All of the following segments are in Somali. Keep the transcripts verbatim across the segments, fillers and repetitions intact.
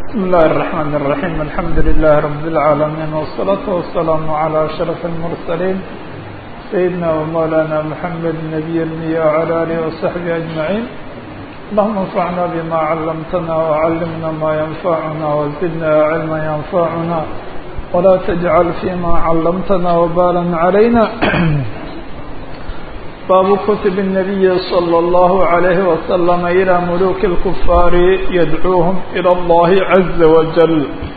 بسم الله الرحمن الرحيم الحمد لله رب العالمين والصلاة والسلام على أشرف المرسلين سيدنا ومولانا محمد النبي المية وعلى آله وصحبه أجمعين. اللهم انفعنا بما علمتنا وعلمنا ما ينفعنا وزدنا علما ينفعنا ولا تجعل فيما علمتنا وبالا علينا. باب كتب النبي صلى الله عليه وسلم إلى ملوك الكفار يدعوهم إلى الله عز وجل.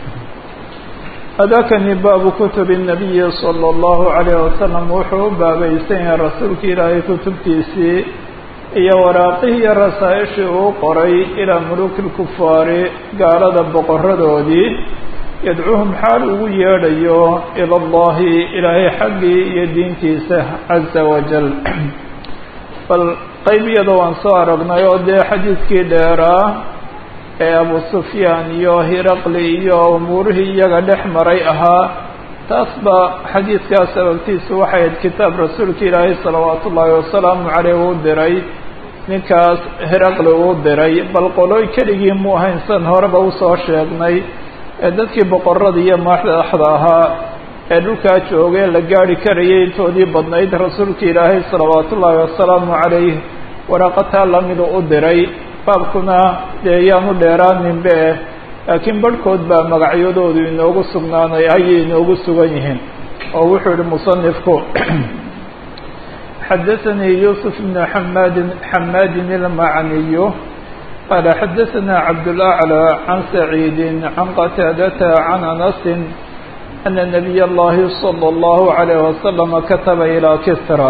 هذاكني باب كتب النبي صلى الله عليه وسلم وحو بابيسين رسولك إلى كتبتيسي iyo waraaqihii iyo rasaa'ishii uu qoray ilaa muluki lkufaari gaalada boqoradoodii yadcuuhum xaal ugu yeedhayo ila allahi ilaahay xaggii iyo diintiisa caza wajal. bal qaybiyada waan soo aragnay oo dee xadiidkii dheeraa ee abu sufyaan iyo hiraqli iyo umuurihii iyaga dhex maray ahaa, taas ba xadiidkaas sababtiisu waxay ahayd kitaab rasuulka ilaahay salawaatu ullaahi wasalaamu caleyh uu diray ninkaas hiraqli uu diray. bal qolooy keligii mu ahaynsan horeba usoo sheegnay ee dadkii boqorada iyo madaxda ahaa ee dhulkaa joogay la gaari karayay intoodii badnayd rasuulka ilaahay salawaatu ullaahi wasalaamu calayh waraaqataa lamidu u diray. baabkuna dee yaanu dheeraaninbe laakiin barhkood baa magacyadoodu inoogu sugnaanay ayay inoogu sugan yihiin. oo wuxuu yihi musanifku xadaثanii yuusuf bn xamaadin xamaadin ilmacniyu qaala xadaثana cabdulأclى can saciidi can qataadata can anasin ana nabiy اllahi salى اllahu عalayh wasalama kataba ilaa kisra.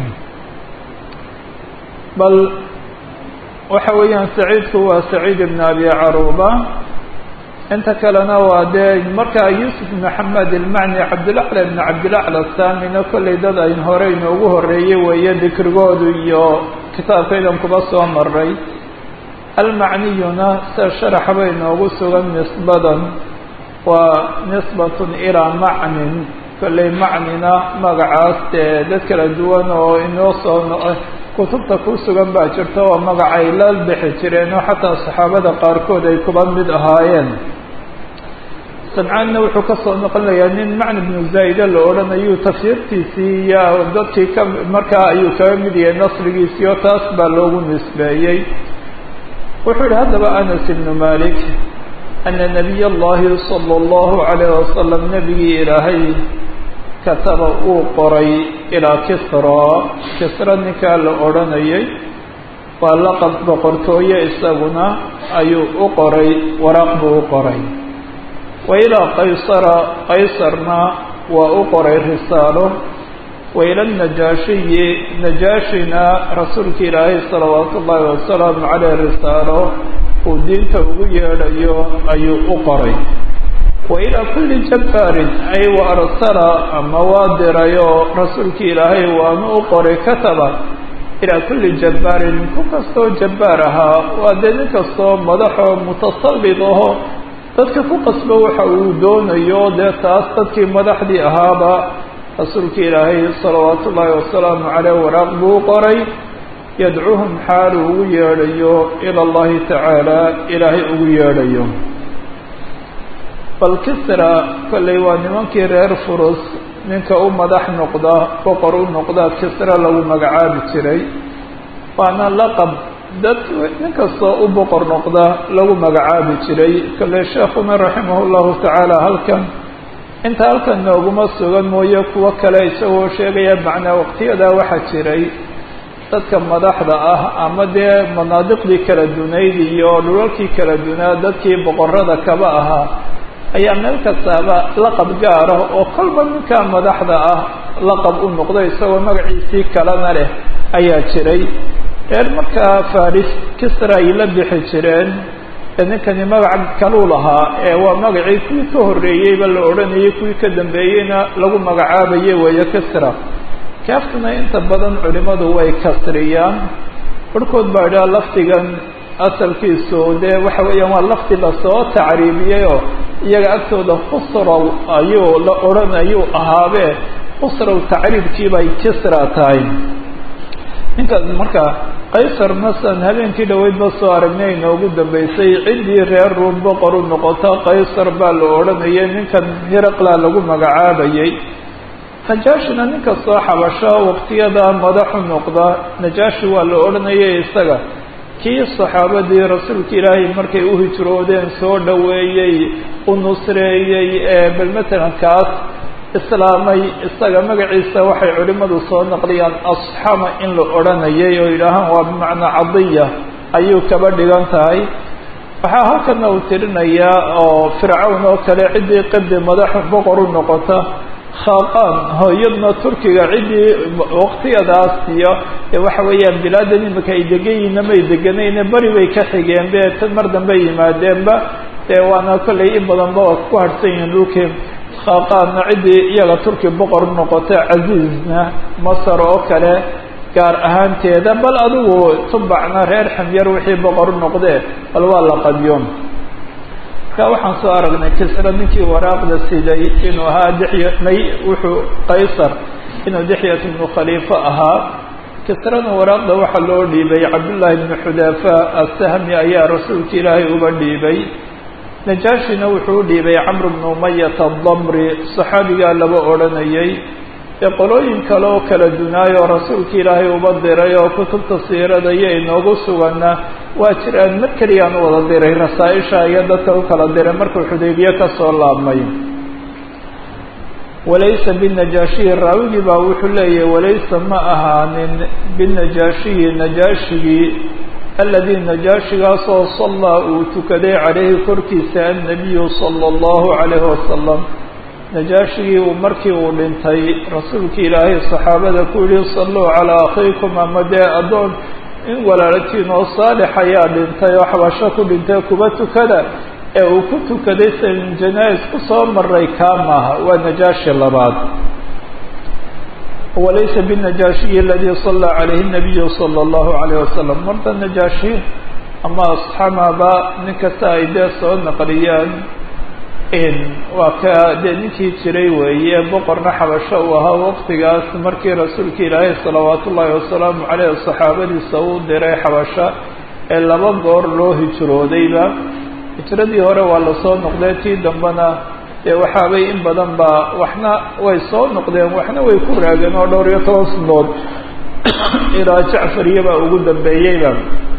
bal waxa weeyaan saciidku waa saciid ibn abi caruba, inta kalena waa dee markaa yuusuf ibn xamed ilmacni cabdilacla ibn cabdilacla saamina kollay dad ayn hore inoogu horeeyey weeye dikrigoodu iyo kitaabkaydan kuba soo maray. almacniyuna sida sharaxba inoogu sugan nisbadan waa nisbatun ilaa macnin, kollay macnina magacaas dee dad kala duwan oo inoo soo kutubta ku sugan baa jirta oo magacay la bixi jireen oo xataa saxaabada qaarkood ay kuba mid ahaayeen. samcaanna wuxuu ka soo noqonayaa nin macni bnu zaa'ida la odhanayu tafsiirtiisii iyo dadkii ka markaa ayuu kaga mid yahay nasrigiisii oo taas baa loogu nisbeeyey. wuxuu yihi haddaba anas ibnu malik ana nabiy allahi sala allahu calayh wasalam nabigii ilaahay kataba uu qoray ilaa kisra. kisra ninkaa la odhanayay waa laqab boqortooye isaguna ayuu u qoray, waraaq buu u qoray. wa ilaa qaysara qaysarna waa u qoray risaalo. wa ila najaashiyi najaashina rasuulka ilaahay salawaatu ullaahi wasalaamu caleyh risaalo uu diinta ugu yeedhayo ayuu u qoray. wa ilaa kulli jabbaarin ay wa arsala ama waa dirayo rasuulka ilaahay waanu u qoray kataba ilaa kulli jabbaarin ku kastoo jabbaar ahaa, waa dee nin kastoo madaxoo mutasallid aho dadka ku qasbo waxa uu doonayo dee taas dadkii madaxdii ahaaba rasuulka ilaahay salawaatu ullaahi wasalaamu caleyh waraaq buu u qoray yadcuuhum xaalu ugu yeedhayo ila allahi tacaala ilaahay ugu yeedhayo. bal kisra kollay waa nimankii reer furus ninka u madax noqda boqor u noqda kisra lagu magacaabi jiray, waana laqab dad nin kastoo u boqor noqda lagu magacaabi jiray. kollay sheekhuna raximah llahu tacaala halkan inta halkan nooguma sugan mooye kuwo kale isagoo sheegaya macnaa waqtiyadaa waxaa jiray dadka madaxda ah ama dee manaadiqdii kala dunayd iyo dhulalkii kala dunaa dadkii boqorada kaba ahaa ayaa meel kastaaba laqab gaar ah oo kolba ninkaa madaxda ah laqab u noqdo isagoo magaciisii kalena leh ayaa jiray. reer markaa faris kisra ay la bixi jireen ee ninkani magac kaluu lahaa ee waa magacii kuwii ka horreeyeyba la odhanayay, kuwii ka dambeeyeyna lagu magacaabaye weeye kisra. kaaftuna inta badan culimadu way kasriyaan, barhkood baa idhaha lafdigan asalkiisu dee waxa weeyaan waa lafdi lasoo tacriibiyey oo iyaga agtooda khusrow ayuu la odhanayuu ahaabe khusrow tacriibkiibay kisra tahay. ninkaas marka qaysar masan habeenkii dhaweydba soo aragnay inoogu dambeysay ciddii reer ruum boqor u noqota qaysar baa la odhanayay, ninkan hiraqla lagu magacaabayay. najaashina ninka soo xabasho waqtiyada madaxu noqda najaashi waa la odhanayay isaga. kii saxaabadii rasuulka ilaahay markay u hijroodeen soo dhoweeyey, u nusreeyey, ee bal matalan kaas islaamay, isaga magaciisa waxay culimmadu soo naqliyaan asxama in la odhanayay oo yidhaahaan waa bimacnaa cadiya ayuu kaba dhigan tahay. waxaa halkana uu tirinayaa oo fircawn oo kale ciddii qibdi madaxa boqor u noqota, khaaqaan hooyadna turkiga ciddii waqtiyadaas iyo waxa weeyaan bilaadan imika ay degayiinna may deganayne beri bay ka xigeen be tan mar dambe yimaadeenba dee waana kollay in badanba waa ku harhsan yihiin dhulkii. khaaqaanna ciddii iyaga turki boqor noqota, casiizna masar oo kale gaar ahaanteeda, bal adigu tubacna reer xamyar wixii boqor noqdee bal waa la qadiyoon. waxaan soo aragnay kisra ninkii waraaqda siday inuu ahaa dixya may wuxuu qaysar inuu dixyat ibnu khaliifo ahaa. kisrana waraaqda waxaa loo dhiibay cabdullaahi ibnu xudaafa assahmi ayaa rasuulka ilaahay uba dhiibay. najaashina wuxuu u dhiibay camr bnu umayata adamri, saxaabigaa laba odhanayay. ee qolooyin kale oo kala dunaayoo rasuulka ilaahay uba diray oo kutubta siirada iyo inoogu suganna waa jiraan. mar keliyaan u wada diray rasaa-isha iyo dadka u kala diray markuu xudaybiye ka soo laabmay. walaysa binajaashiyi raawigii baa wuxuu leeyahay walaysa ma ahaanin binajaashiyi najaashigii aladii najaashigaasoo sallaa uu tukaday calayhi korkiisa annabiyu sala allahu calayhi wasalam. najaashigii uu markii uu dhintay rasuulkii ilaahay saxaabada ku yihi salluu calaa akhiikum, ama dee addoon in walaaltiin oo saalix ayaa dhintay oo xabasho ku dhintay kuba tukada, ee uu ku tukaday san janaa-is ku soo maray kaa maaha, waa najaashi labaad. walaysa binajaashiyi aladii sallaa calayhi nabiyu sala allahu calayh wasalam. marta najaashi ama asxamaba nin kasta ay dee soo naqliyaan waa ka dee ninkii jiray weeye, boqorna xabasho uu ahaa waqtigaas markii rasuulka ilaahay salawaatu ullaahi wasalaamu caleyh saxaabadiisa uu diray xabasho ee laba goor loo hijroodayba. hijradii hore waa lasoo noqdee, tii dambena dee waxaabay in badan baa waxna way soo noqdeen waxna way ku raageen oo dhowr iyo toban sanood ilaa jacfariyabaa ugu dambeeyeyba.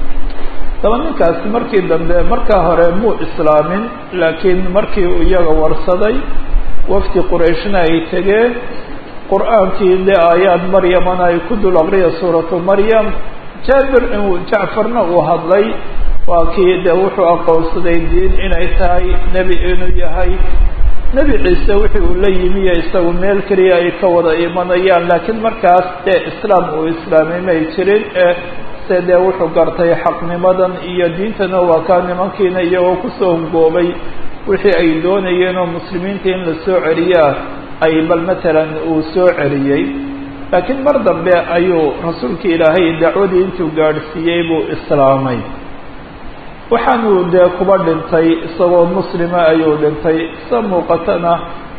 daba ninkaasi markii dambe markaa hore muu islaamin, laakiin markii uu iyaga warsaday wafdi qurayshna ay tegeen, qur-aankii dee aayaad maryamana ay ku dul aqriya suuratu maryam, jaabir inuu jacfarna uu hadlay, waa kii dee wuxuu aqoonsaday diin inay tahay nebi inuu yahay. nebi ciise wixii uu la yimiyo isagu meel keliya ay ka wada imanayaan, laakiin markaas dee islaam uu islaamay may jirin ee dee wuxuu gartay xaqnimadan iyo diintana waa kaa nimankiina iyagoo kusoo hungoobay wixii ay doonayeen oo muslimiinta in la soo celiyaa ay bal matalan uu soo celiyey. laakiin mar dambe ayuu rasuulka ilaahay dacwadii intuu gaadhsiiyey buu islaamay. waxaanuu dee kuba dhintay isagoo muslima ayuu dhintay. sa muuqatana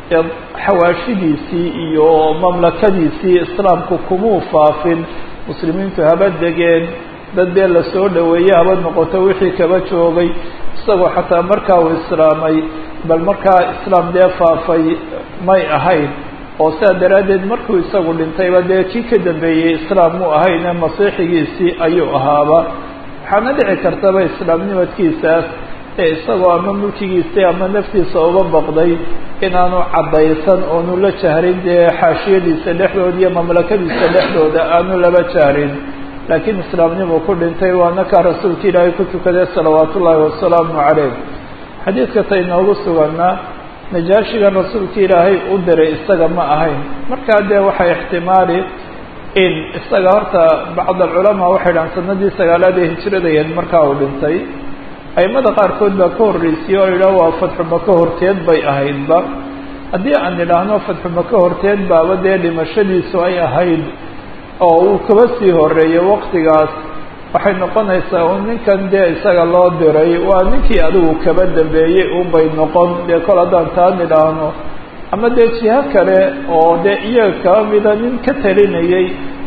xawaashidiisii iyo mamlakadiisii islaamku kumuu faafin, muslimiintu haba degeen, dad dee lasoo dhaweeyey haba noqoto wixii kaba joogay, isagoo xataa markaa uu islaamay bal markaa islaam dee faafay may ahayn. oo sidaa daraaddeed markuu isagu dhintayba dee kii ka dambeeyey islaam mu ahayne masiixigiisii ayuu ahaaba. waxaana dhici kartaba islaamnimadkiisaas ee isagoo ama mulkigiisa ama naftiisa uga baqday inaanu caddaysan oonu la jahrin dee xaashiyadiisa dhexdooda iyo mamlakadiisa dhexdooda aanu laba jahrin, laakiin islaamnimuu ku dhintay. waana kaa rasuulka ilaahay ku tukaday salawaatu ullaahi wasalaamu caleyh. xadiidka ta inoogu suganaa najaashigan rasuulka ilaahay u diray isaga ma ahayn. markaa dee waxay ixtimaali in isaga horta bacd alculamaa waxay dhahaan sanadii sagaalaad ee hijradayen markaa uu dhintay. aimada qaarkood baa ka horreysiyey oo yidhaah waa fatxu maka horteed bay ahaydba. haddii aan idhaahno fatxu maka horteed baaba dee dhimashadiisu ay ahayd oo uu kaba sii horeeyey waqtigaas, waxay noqonaysaa un ninkan dee isaga loo diray waa ninkii adigu kaba dambeeyey unbay noqon dee kol haddaan taan idhaahno. ama dee jiho kale oo dee iyaga kaba mida nin ka talinayay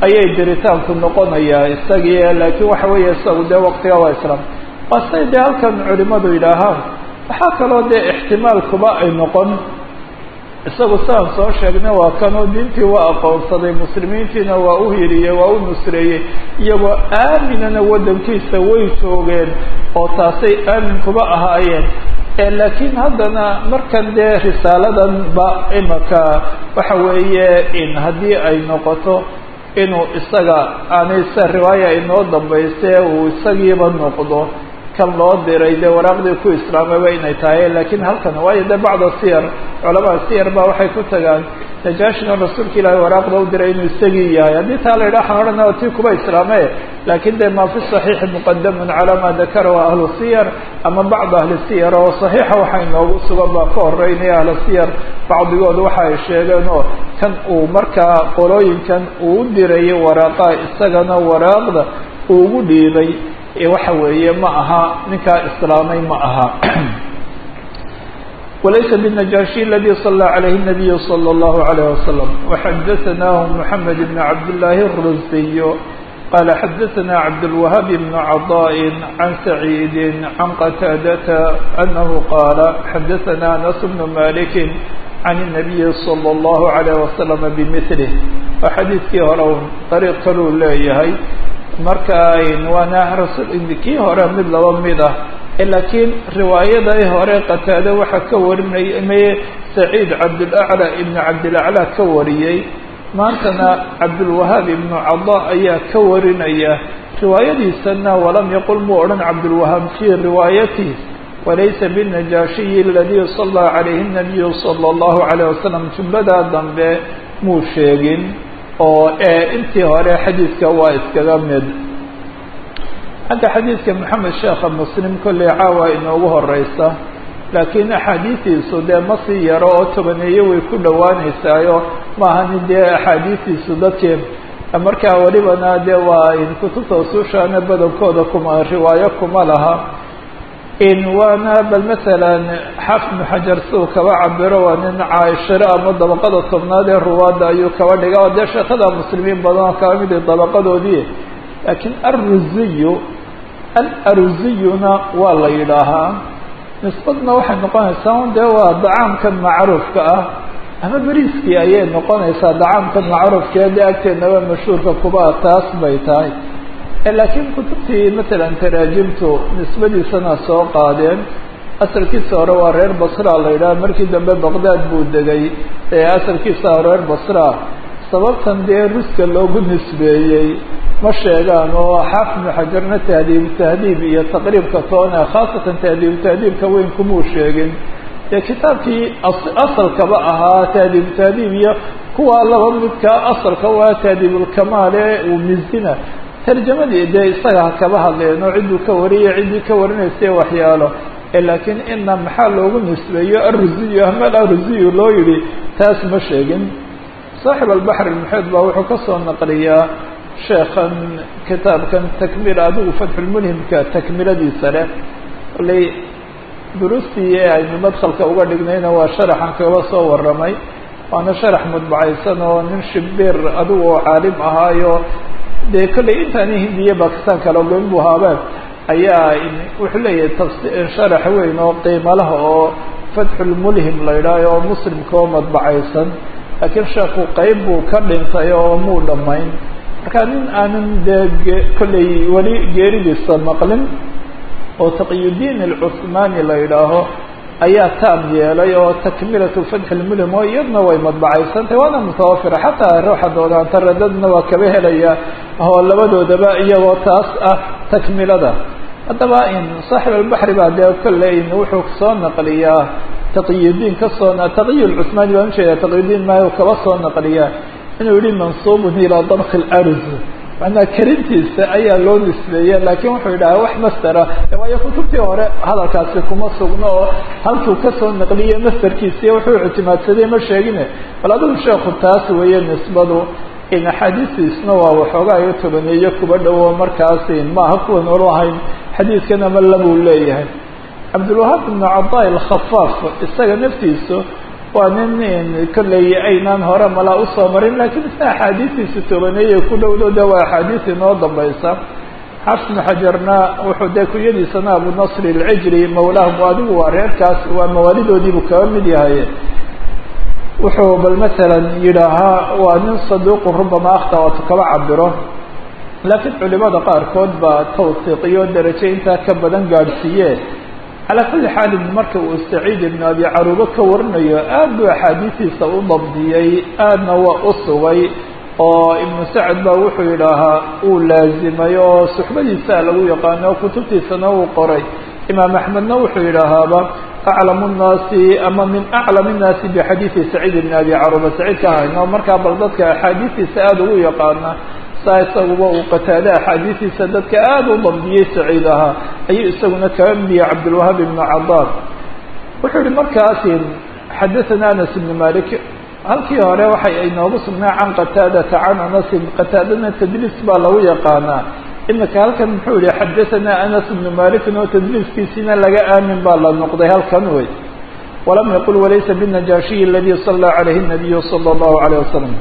ayay diritaanku noqonayaa isagii laakiin waxa weeye isagu dee waqtiga waa islaam wasay dee halkan culimadu yidhaahaan waxaa kaloo dee ixtimaalkuba ay noqon isagu saan soo sheegnay waa kanoo diintii waa aqoonsaday muslimiintiina waa u hiriyey waa u nusreeyey iyagoo aaminana waddankiisa way joogeen oo taasay aamin kuba ahaayeen laakiin haddana markan dee risaaladan ba imaka waxa weeye in haddii ay noqoto inuu isaga aanay sa riwaaya inoo dambayse uu isagiiba noqdo kan loo diray dee waraaqdii ku islaamayba inay tahay laakiin halkan waayo dee bacda siyar culamada siyar ba waxay ku tagaan najaashina rasuulka ilaahay waraaqda u diray inuu isagii yahay haddii taa la yidhaha waxaan odhanaa tii kuba islaame laakiin dee maa fi saxiixi muqadamun calaa maa dakarahu ahlu siyar ama bacd ahli siyar oo saxiixa waxay noogu sugan baa ka horeynaya ahlu siyar bacdigood waxa ay sheegeen oo kan uu markaa qolooyinkan uu u dirayay waraaqa isagana waraaqda uu ugu dhiibay waxa weeye ma aha ninkaa islaamay ma aha walaysa bالنajaaشhi اladي صلى عalayه النabiy صلى الlaه عليه وsلم وxadaثnah محamed بn cabdالlahi الرuزiy qala xadaثna cabdالوahاb بن caضاء عan سacيid عan qتاadةa أnahu qala xadaثna أنس بن malik عan النabiy صلى الlaه عليه وsلم bmثlه waa xadiidkii hore طariiq kaluu leeyahay marka waana rasul kii hore mid laba mid ah laakiin riwaayada hore qataade waxa ka warinay may saciid cabdulacla ibn cabdilacla ka wariyey maantana cabdulwahaab ibnu cada ayaa ka warinaya riwaayadiisana walam yaqul muu odhan cabdulwahaab fii riwaayatihi walaysa bالnajaashiyi aladii sala calayhi الnabiyu salى اllahu عalayه wasalam jumladaa dambe muu sheegin oo intii hore xadiidka waa iskaga mid xagga xadiidka maxamed sheekha muslim kolley caawa inoogu horeysa laakiin axaadiistiisu dee ma sii yaro oo tobaneeyo way ku dhowaanaysaayo maaha nin dee axaadiistiisu dadkii markaa welibana dee waa kutubta usuushaana badankooda kuma riwaayo kuma laha in waana bal masalan xaafid ibnu xajar siduu kaba cabiro waa nin caaishiro ama dabaqada tobnaad ee ruwaadda ayuu kaba dhiga oo dee sheekada muslimiin badan oo kaba mid dabaqadoodii laakiin arruziyu alaruziyuna waa la yidhaahaa nisbadna waxay noqonaysaa dee waa dacaamkan macruufka ah ama beriiskii ayay noqonaysaa dacaamkan macruufka dee agteednaba mashhuurka kuba taas bay tahay laakiin kutubtii matalan taraajimtu nisbadiisana soo qaadeen asalkiisa hore waa reer basra la yidhaha markii dambe baqdaad buu degay asalkiisa reer basra sababtan dee ruska loogu nisbeeyey ma sheegaan oo xaafid ibnu xajarna tahdiib tahdiib iyo taqriibka toona khaasatan tahdiib tahdiibka weyn kumuu sheegin dee kitaabkii asalkaba ahaa tahdiib tahdiib iyo kuwa laba midka asalka waa tahdiibulkamaal ee uu mizina tarjamadii dee isaga kaba hadleen oo cidduu ka wariyay ciddii ka warinaysa waxyaalo laakiin ina maxaa loogu nisbeeyo arruziyu ahmal arruziyu loo yihi taas ma sheegin saaxib albaxr almuxiid baa wuxuu ka soo naqliyaa sheekhan kitaabkan takmil adigu fatxulmulhimka takmiladiisa leh alay duruustii ee aynu madkhalka uga dhignayna waa sharaxan kaba soo warramay waana sharax mudbacaysan oo nin shibir adigu oo caalim ahaayo dee kolley intaani hindiya bakistan kala goyn buu haabeen ayaa wuxuu leeyahay tafsi sharax weyn oo qiimalaha oo fatxulmulhim la yidhaaho oo muslimka oo madbacaysan laakiin sheekhu qeyb buu ka dhintay oo muu dhammayn marka nin aanan dee kolley weli geeridiisa maqlin oo taqiyudiin alcuthmani la yidhaaho ayaa taam yeelay oo takmilatu fatxi lmulhim oo iyadna way madbacaysantahay waana mutawafira xataa ruuxa doodaanta radadna waa kaba helaya oo labadoodaba iyagoo taas ah takmilada haddaba in saaxib albaxri baa dee kolley wuxuu soo naqliyaa taqiyudiin kasoo taqiy lcuthmani baan ujeeda taqiyudiin maayo kaba soo naqliyaa inuu yihi mansuubun ilaa dabki larz manaa karintiisa ayaa loo nisbeeye laakiin wuxuu yidhaha wax mastera waayo kutubtii hore hadalkaasi kuma sugno oo halkuu kasoo naqliye masterkiisiiy wuxuu ictimaadsaday ma sheegine bal adigu sheekhu taas weeye nisbadu in axaadiistiisna waa waxoogaa iyo tobaneeyo kuba dhowo markaasi maaha kuwan olu ahayn xadiidkan ama labuu leeyahay cabdulwahaab ibnu cadaa alkhafaaf isaga naftiisu waa nin kolley aynaan hore malaa usoo marin lakiin isna axaadiistiisa tobaneeye ku dhowdo de waa axaadiis inoo dambaysa. xafs bnu xajarna wuxuu dee kunyadiisana abu nasr alcijri mawlaahum adigu waa reerkaas waa mawaalidoodiibuu kaga mid yahay. wuxuu bal masalan yidhaahaa waa nin saduuqun rubama akhta waatu kaba cabiro, laakiin culimada qaarkood baa tawsiiqiyo darajo intaa ka badan gaadhsiiye. calaa kulli xaalin marka uu saciid ibnu abi caruuba ka warinayo aad buu axaadiistiisa u dabdiyey, aadna waa u sugay oo ibnu sacd baa wuxuu yidhaahaa uu laazimay oo suxbadiisa lagu yaqaano kutubtiisana uu qoray. imaam axmedna wuxuu yidhaahaaba aclamu nnaasi ama min aclam innaasi bixadiidi saciid ibni abi caruuba, saciid ka hayno markaa bal dadka axaadiistiisa aada ugu yaqaana saa isaguba uu qataade axaadiistiisa dadka aada u dabdiyey saciid ahaa ayuu isaguna kaga midiyey cabdilwahaab ibnu cadaar. wuxuu yihi markaasi xadathana anas ibni malik, halkii hore waxay aynoogu sugnaa can qataadata can anasin, qataadana tadliis baa lagu yaqaanaa. imika halkan muxuu yihi xadathana anas ibnu malikin oo tadliiskiisina laga aamin baa la noqday halkan wey. walam yaqul walaysa binajaashiyi aladi sala calayhi nabiyu sala allahu alayh wasalam.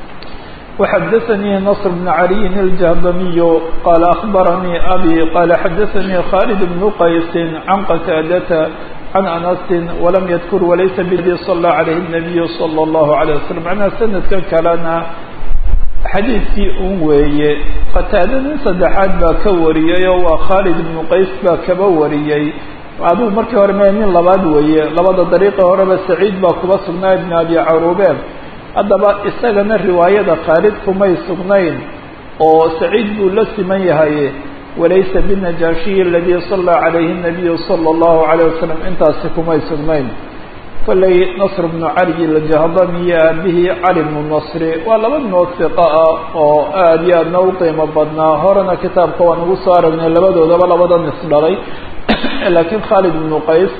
وxdثnي نصر بن علي الجهضمي قال أخبرني أبي قال xdثnي خالد بن قيس عن قتادة عن أنس ولم يذكر وليس bdي صلى عليه النبي صلى الله عليه وسلم. معنaa سندkan kalena xadiidkii un weeye. qataada nin saddexaad baa ka wariyay oo waa khaalid ibnu qays baa kaba wariyey. aduu markii hore me nin labaad weeye, labada dariiqa horeba saciid baa kuba sugnaa ibn abi caruube. haddaba isagana riwaayada khaalid kumay sugnayn oo saciid buu la siman yahay. walaysa binajaashiyi aladi sala calayhi nabiyu sala allahu calayh wasalam intaasi kumay sugnayn. kolley nasr bnu cali aljahdami iyo aabihii cali bnu nasri waa laba noo hiqa ah oo aada iyo aadna u qiimo badnaa. horena kitaabka waan ugu soo aragnay labadoodaba labada nis dhalay laakiin khaalid ibnu qays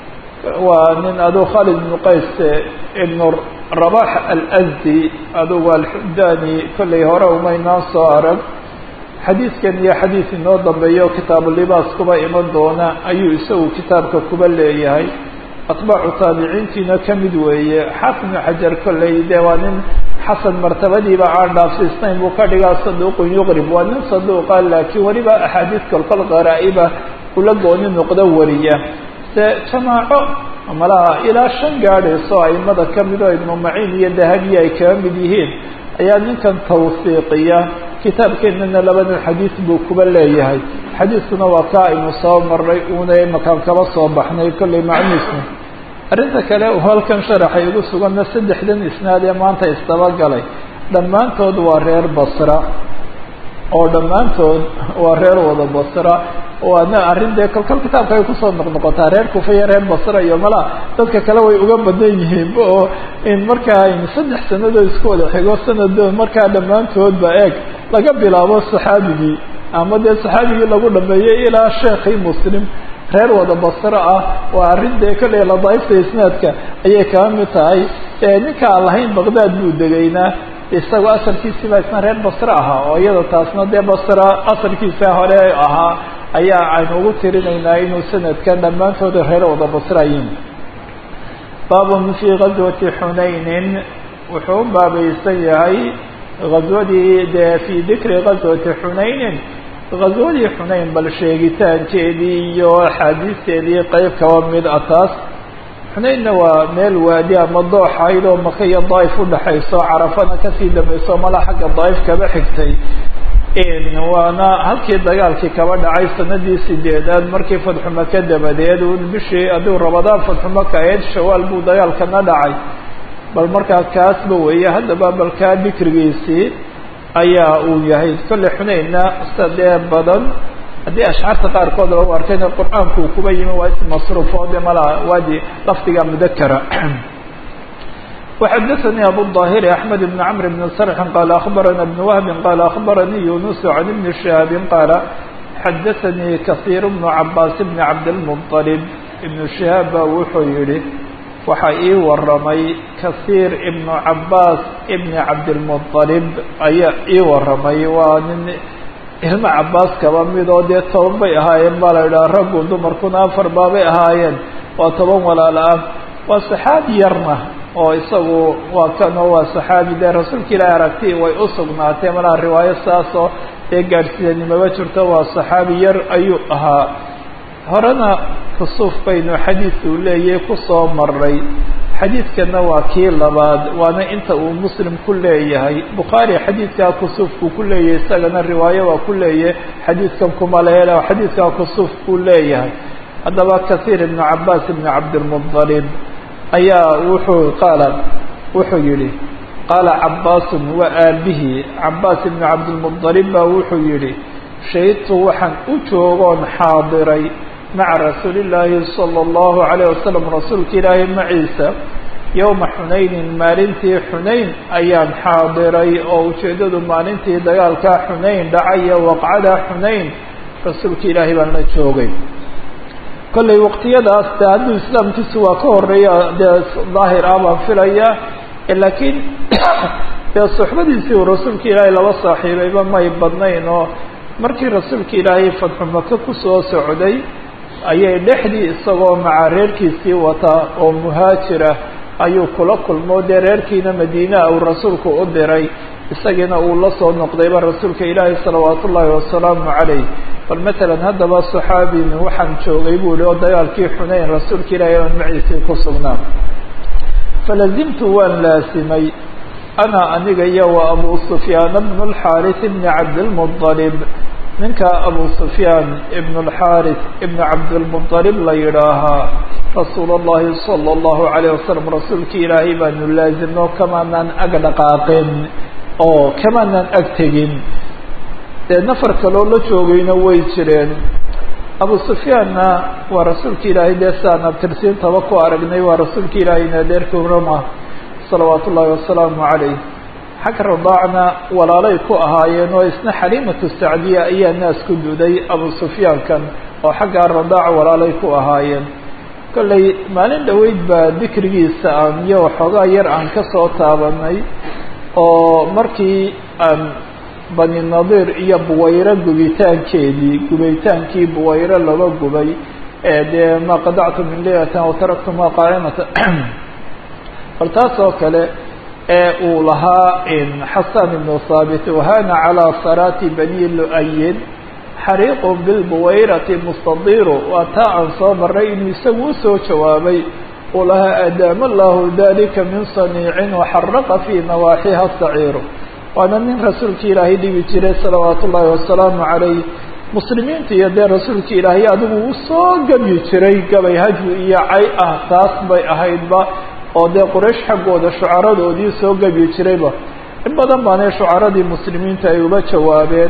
waa nin aduu khaalid ibnu qays ibnu rabax alazdi adugu alxudani kolley hore umaynaan soo arag. xadiidkan iyo xadiis inoo dambeeyo kitaabulibaas kuba iman doona ayuu isagu kitaabka kuba leeyahay. atbaacu taabiciintiina ka mid weeye. xaafid ibnu xajar kolley dee waa nin xasan martabadiiba aan dhaafsiisnayn buu ka dhigaa saduuqun yuqrib, waa nin saduuqa laakiin weliba axaadiis kolkol qaraa'iba ula gooni noqdo wariya. se jamaaco malaha ilaa shan gaadhayso aimada ka mid oo ibnu maciin iyo dahabiya ay kaga mid yihiin ayaa ninkan tawsiiqiya. kitaabkeenana labadan xadiis buu kuba leeyahay. xadiiskuna waa kaa aynu soo marnay uuna imakaan kaba soo baxnay kolley macniisna. arrinta kale halkan sharaxay ugu suganna saddexdan isnaad ee maanta isdabagalay dhammaantood waa reer basra oo dhammaantood waa reer wada basra. waana arrin dee kolkol kitaabka ay kusoo noqnoqotaa reer kufa iyo reer basra iyo mala dadka kale way uga badan yihiin oo in markaa saddex sanadoo isku wada xigo sanado markaa dhammaantoodba eeg laga bilaabo saxaabigii ama dee saxaabigii lagu dhameeyey ilaa sheekhii muslim reer wada basra ah. waa arrin dee kolley ladaaifta isnaadka ayay kaga mid tahay. ninka aan lahayn baqdaad buu degaynaa isagoo asalkiisii baa isna reer basra ahaa oo iyada taasna dee basra asalkiisa hore ahaa ayaa aynu ugu tirinaynaa inuu sanadkan dhammaantooda reer wada basrayin. baabun fii gazwati xunaynin wuxuu u baabaysan yahay gazwadii dee fii dikri gazwati xunaynin gazwadii xunayn bal sheegitaankeedii iyo axaadiisteedii qeyb kaba mid a taas. xunaynna waa meel waadi ama dooxayd oo maka iyo daaif udhaxayso, carafana kasii dambayso mala xagga daaif kaba xigtay. waana halkii dagaalkii kaba dhacay sanadii sideedaad markii fadxu maka dabadeed un bishii aduu rabadaan fadxu maka ahayd shawaal buu dagaalkana dhacay. bal markaa kaasba weeye. haddaba balkaa dikrigiisii ayaa uu yahay. kolley xunaynna sida dee badan haddii ashcaarta qaarkood lagu arkayna qur-aanku uu kuba yimi waa ism masruuf oo de mala waadi lafdiga mudakara. وxdثnي أbو الظاhر أحمد بن عمرو بن صرح قال أخبرنا بن وهب قال أخبرني يونس عن بن شهاب قال xdثnي كثير بن عباس بن عبد المطلب بن شهاب wuxuu yihi waxa ii waramay كثير بن عباس بن عبد المطلب ayaa ii waramay. waa nin ilma cabaas kaba mid oo dee toban bay ahaayeen baa la idhaha raggu dumarkuna afar baabay ahaayeen waa toban walaal ah. waa saxaabi yarna oo isagu waa kanoo waa saxaabi dee rasuulka ilaahay aragti way u sugnaatee malaa riwaayo saasoo ee gaadhsiiyanimaba jirto waa saxaabi yar ayuu ahaa. horena kusuuf baynu xadiidka uu leeyahay kusoo maray, xadiidkana waa kii labaad waana inta uu muslim ku leeyahay. bukhaari xadiidkaa kusuufkuu ku leeyahay, isagana riwaayo waa ku leeyahay, xadiidkan kumaleela xadiidkaa kusuuf kuu leeyahay. haddaba kasiir ibnu cabaas ibnu cabdilmudalib ayaa wuxuu qaala wuxuu yihi qaala cabaasun wa aabihii cabaas ibnu cabdilmudalib baa wuxuu yihi shahidtu waxaan u joogoon xaadiray maca rasuulillaahi sala allahu calayh wasalam rasuulka ilaahay maciisa yowma xunaynin maalintii xunayn ayaan xaadiray oo ujeeddadu maalintii dagaalkaa xunayn dhacaya waqcada xunayn rasuulka ilaahay baan la joogay. kollay waqtiyadaas de hadduu islaamkiisu waa ka horeeya dee daahir ah baan filaya, laakiin dee suxbadiisii uu rasuulka ilaahay laba saaxiibayba may badnayn oo markii rasuulka ilaahay fadxu maka kusoo socday ayay dhexdii isagoo maca reerkiisii wata oo muhaajira ayuu kula kulmo dee reerkiina madiina uu rasuulku u diray, isagiina uu la soo noqdayba rasuulka ilaahay salawaatu ullaahi wasalaamu calayh. bal matalan haddaba saxaabin waxaan joogay buu ihi oo dagaalkii xunayn rasuulka ilaahay aan maciisii ku sugnaa. falazimtu waan laasimay ana aniga iyo wa abu sufyaan bnu alxaaris ibni cabdilmudalib, ninka abu sufyaan ibn alxaaris ibn cabdilmudalib la yidhaahaa rasuul allahi sala allahu calayh wasalam rasuulka ilaahay baanu laazimno kamaanaan ag dhaqaaqin oo kamaanaan ag tegin. dee nafar kaloo la joogayna way jireen. abu sufyaanna waa rasuulka ilaahay dee siaan abtirsiintaba ku aragnay waa rasuulka ilaahayna adeerkii rama salawaatu ullaahi wasalaamu calayh. xagga radaacna walaalay ku ahaayeen oo isna xaliimatu sacdiya ayaa naas ku duday abu sufyaankan oo xagga radaaca walaalay ku ahaayeen. kollay maalin dhoweyd baa dikrigiisa aan iyo waxoogaa yar aan ka soo taabanay oo markii aan bani nadiir iyo buwayro gubitaankeedii gubitaankii buwayro laba gubay ee dee maa qadactu min leylatan aw taraktu maa qaa'imata bal taas oo kale ee uu lahaa xasan ibnu haabit wahana calaa saraati bani lu-ayin xariiqu bilbuwayrati mustadiru waa taa aan soo maray inuu isagu usoo jawaabay uu lahaa aadaama allahu dalika min saniicin waxaraqa fii nawaaxiha saciiru. waana nin rasuulka ilaahay dhibi jiray salawaatu ullaahi wasalaamu calayh. muslimiinta iyo dee rasuulka ilaahay adigu uu soo gebyi jiray gabay hajwi iyo cay ah taas bay ahaydba oo dee quraysh xaggooda shucaradoodii soo gebyi jirayba. in badan baanay shucaradii muslimiinta ay uba jawaabeen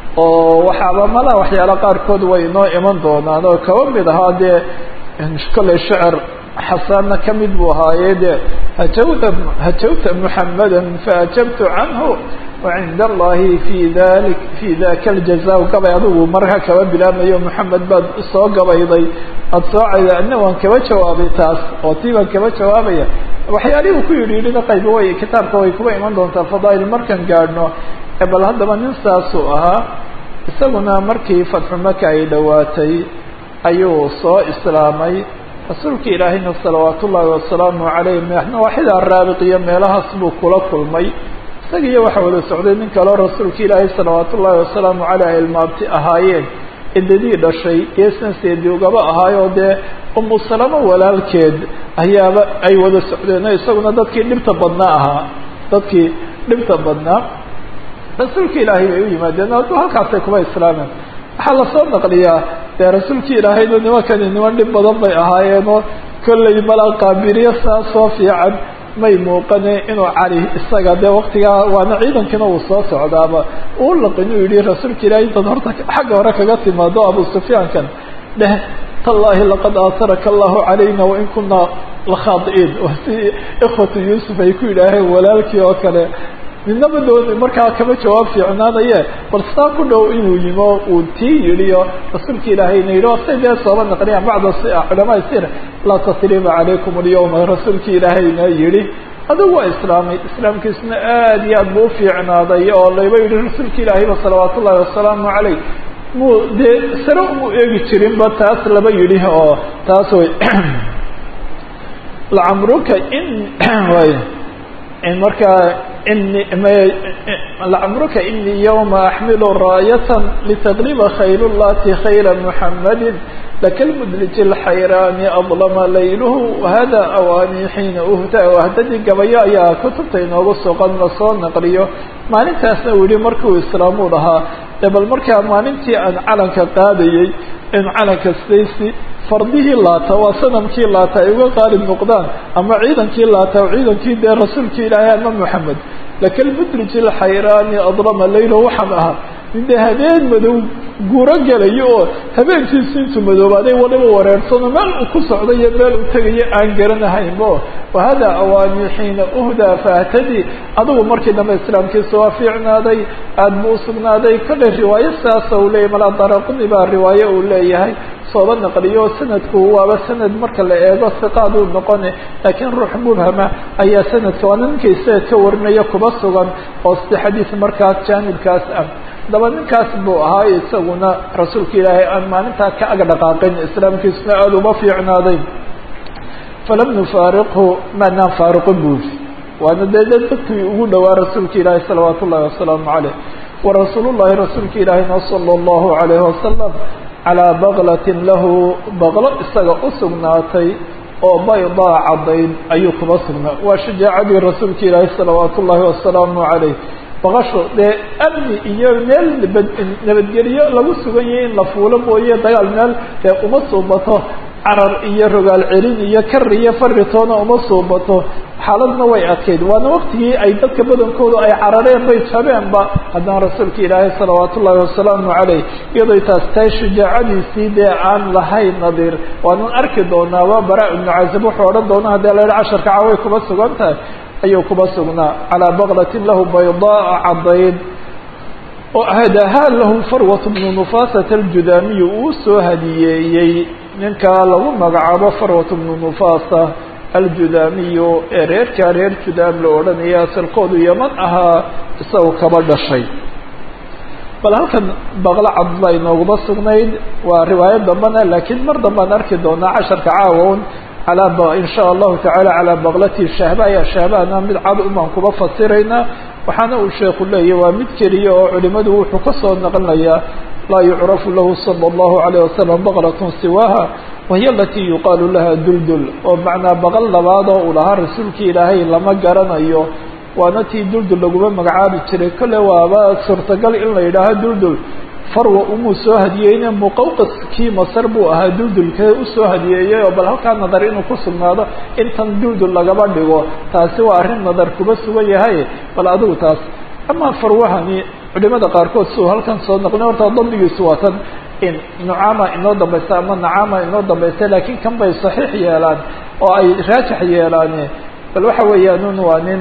oo waxaaba malaa waxyaala qaarkood way inoo iman doonaan oo kaba mid ahaa dee kollay shicir xasaanna ka mid buu ahaaye dee hajawta hajawta muxamadan faajabtu canhu wacinda allahi fi dalik fi daka aljaza gabay adigu marka kaba bilaamayo moxamed baad soo gabayday aada soocayda adna waan kaba jawaabay taas oo tii baan kaba jawaabaya. waxyaalihii uu ku yidhi yidhina qayba way kitaabka way kuba iman doontaa fadaa'il markan gaadhno. bal haddaba nin saasuu ahaa isaguna markii fatxu maka ay dhowaatay ayuu soo islaamay. rasuulka ilaahayna salawaatu ullaahi wasalaamu calayh nawaaxida raabiq iyo meelahaas buu kula kulmay. isaga iyo waxa wada socday nin kaleo rasuulka ilaahay salawaatu ullaahi wasalaamu caleyh ay ilmaabti ahaayeen edadii dhashay geesna seedi ugaba ahaayoo dee umu salamo walaalkeed ayaaba ay wada socdeen oo isaguna dadkii dhibta badnaa ahaa dadkii dhibta badnaa rasuulka ilaahay bay u yimaadeen hadduu halkaasay kuba islaameen. waxaa lasoo naqliyaa dee rasuulkii ilaahayna nimankani niman dhib badan bay ahaayeenoo kollay malaa qaabiliyo saas soo fiican may muuqane inuu cali isaga dee waktigaa waana ciidankina uu soo socdaaba uu laqin uu yihi rasuulka ilaahay intaad horta xagga hore kaga timaado abu sufyaankan dheh tallaahi laqad aataraka allahu calayna wain kunaa lakhaadi'iin waa si ikhwatu yuusuf ay ku yidhaaheen walaalkii oo kale midnaba doon markaa kama jawaab fiicnaanaye bal saa ku dhow inuu yimo uu tii yidhiyo rasuulka ilaahayna yidhi say dee sooba naqliyaan bacda culamaa sir laa tasriiba calaykum alyawma rasuulka ilaahayna yidhi adigu waa islaamay islaamkiisna aad iyo aad buu ufiicnaaday oo layba yidhi rasuulka ilaahayba salawaatu ullaahi wasalaamu calayh muu dee sare umu eegi jirinba taas laba yidhi oo taas way lacamruka in in markaa ini lacamruka inii yawma axmilu raayatan litaqriba khaylullati khayla muxamadin lakalmudlij alxayraani adlama layluhu wahada awaani xiina uhda wahdadii gabayo ayaa kutubta inoogu sugan lasoo naqliyo maalintaasna uu yihi markuu islaamuu dhahaa ee bal markaa maalintii aan calanka qaadayey in calanka staysi fardihii laata waa sanamkii laata ay uga qaalib noqdaan ama ciidankii laata ciidankii dee rasuulkii ilaahay ama moxamed lakalmudlij alxayraani adlama layluhu waxaan ahaa minde habeen madow guuro gelayo oo habeenkiisi intuu madoobaaday wadaba wareersano meel uu ku socday iyo meel uu tegayo aan garanahaynbo wahada awaani xiina uhdaa fahtadi adugu markii dambe islaamkiisa waa fiicnaaday aada buu usugnaaday kollay riwaayo sidaasa uu leeyahy malaa daraquni baa riwaayo uu leeyahay sooba naqliyo sanadku waaba sanad marka la eego siqaad uu noqone laakiin ruux mubhama ayaa sanadka waana ninkay sanad ka warinaya kuba sugan oo side xadiis markaas jaanibkaas ah daba ninkaas buu ahaa isaguna rasuulka ilaahay aan maalintaa ka ag dhaqaaqin islaamkiisuna aada uma fiicnaaday falam nufaariqhu maanaan faariqin buuri waana dee dadkii ugu dhowaa rasuulka ilaahay salawaatu ullahi wasalaamu caleyh warasuul llahi rasuulka ilaahina sala allahu alayhi wasalam calaa baklatin lahu baqlo isaga u sugnaatay oo baydaa caddayn ayuu kuma sugnaa waa shajaacadii rasuulka ilaahay salawaatu ullahi wasalaamu caleyh baqasho dee amni iyo meel nabad nabadgelyo lagu sugan yahay in la fuulo mooye dagaal meel dee uma suubato carar iyo rogaal celin iyo kar iyo faritoona uma suubato xaaladna way adkayd waana waktigii ay dadka badankoodu ay carareen bay jabeenba haddana rasuulka ilaahay salawaatu ullahi wasalaamu caleyh iyadoo taas tahay shajaacadiisii dee aan lahayn nadiir waanan arki doonaaba bara ibnu casib wuxuu odhan doona haddii la yidhi casharka caaway kuma sugan tahay ayuu kuba sugnaa calaa baklatin lahu baydaa caddayn oo hadahaa lahu farwat bnu nufaasata aljudaamiyu uu soo hadiyeeyey ninkaa lagu magacaabo farwat bnu nufaasa aljudaamiyu ee reerkaa reer judaam la odhanaya asalkoodu yaman ahaa isagoo kaba dhashay bal halkan baqlo cad baa inooguma sugnayd waa riwaayo dambana laakiin mar dambaan arki doonaa casharka caawown alaa in sha allahu tacaala calaa baklati shahba ya shahbana mid cad umaan kuba fasiraynaa waxaana uu sheeku leeyahy waa mid keliya oo culimadu wuxuu kasoo naqlinayaa laa yucrafu lahu sala allahu alayh wasalam baqlatun siwaaha wahiya alatii yuqaalu laha duldul oo macnaa baqal labaadoo uu lahaa rasuulkii ilaahay lama garanayo waana tii duldul laguma magacaabi jiray kolle waaba suurtagal in la yidhaaho duldul farwa umuu soo hadiyeyne muqawqaskii masar buu ahaa duldulkee usoo hadiyeeyey oo bal halkaa nadar inuu ku sugnaado intan duldul lagaba dhigo taasi waa arrin nadar kuba sugan yahay bal adigu taas amaa farwahani culimada qaarkood si uu halkan soo naqlin horta dambigiisu waa tan in nucaama inoo dambaysa ama nacaama inoo dambaysa laakiin kan bay saxiix yeelaan oo ay raajix yeelaan bal waxa weeyaan waa nin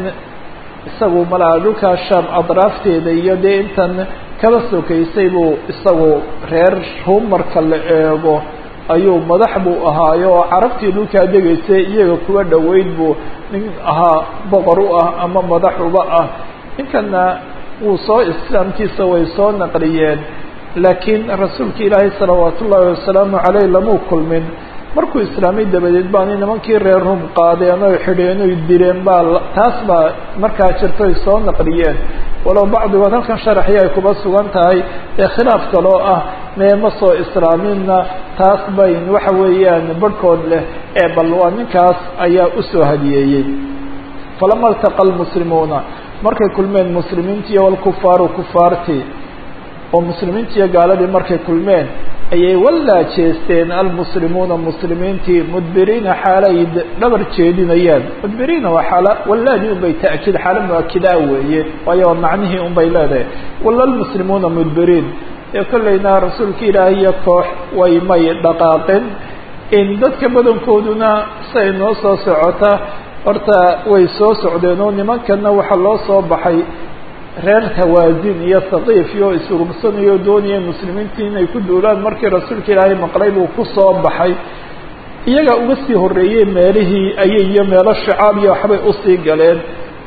isagu malaa dhulkaa shaam adraafteeda iyo dee intan kaba sokaysay buu isagu reer ruum marka la eego ayuu madax buu ahaayo oo carabtii dhulkaa degaysay iyaga kuwa dhoweyd buu nin ahaa boqor u ah ama madax uba ah ninkana wuu soo islaamkiisa way soo naqliyeen laakiin rasuulka ilaahay salawaatu ullaahi wasalaamu caleyh lamuu kulmin markuu islaamay dabadeed baani nimankii reer rum qaadeen oy xidheen oy dileen baa taas baa markaa jirta ay soo naqliyeen walow bacdigood halkan sharaxii ay kuba sugan tahay ee khilaaf kaloo ah meema soo islaaminna taas bayn waxa weeyaan barhkood leh ee bal waa ninkaas ayaa usoo hadiyeeyey falama altaqa almuslimuuna markay kulmeen muslimiintii walkufaaru kufaartii oo muslimiintiiyo gaaladii markay kulmeen ayay wallaa jeesteen almuslimuuna muslimiintii mudbiriina xaalay dhabar jeedinayaan mudbiriina waa xaala wallaadii unbay ta'kiid xaalo mu-akidaa weeye waayo waa macnihii unbay leedahay walla almuslimuuna mudbiriin ee kollayna rasuulka ilaahay iyo koox way may dhaqaaqin in dadka badankooduna siay noo soo socota horta way soo socdeen oo nimankana waxaa loo soo baxay reer hawaasin iyo haqiif iyo isurubsanayo doonaya muslimiintii inay ku duulaan markii rasuulka ilaahay maqlay buu ku soo baxay iyaga uga sii horreeyey meelihii ayay iyo meelo shicaab iyo waxbay usii galeen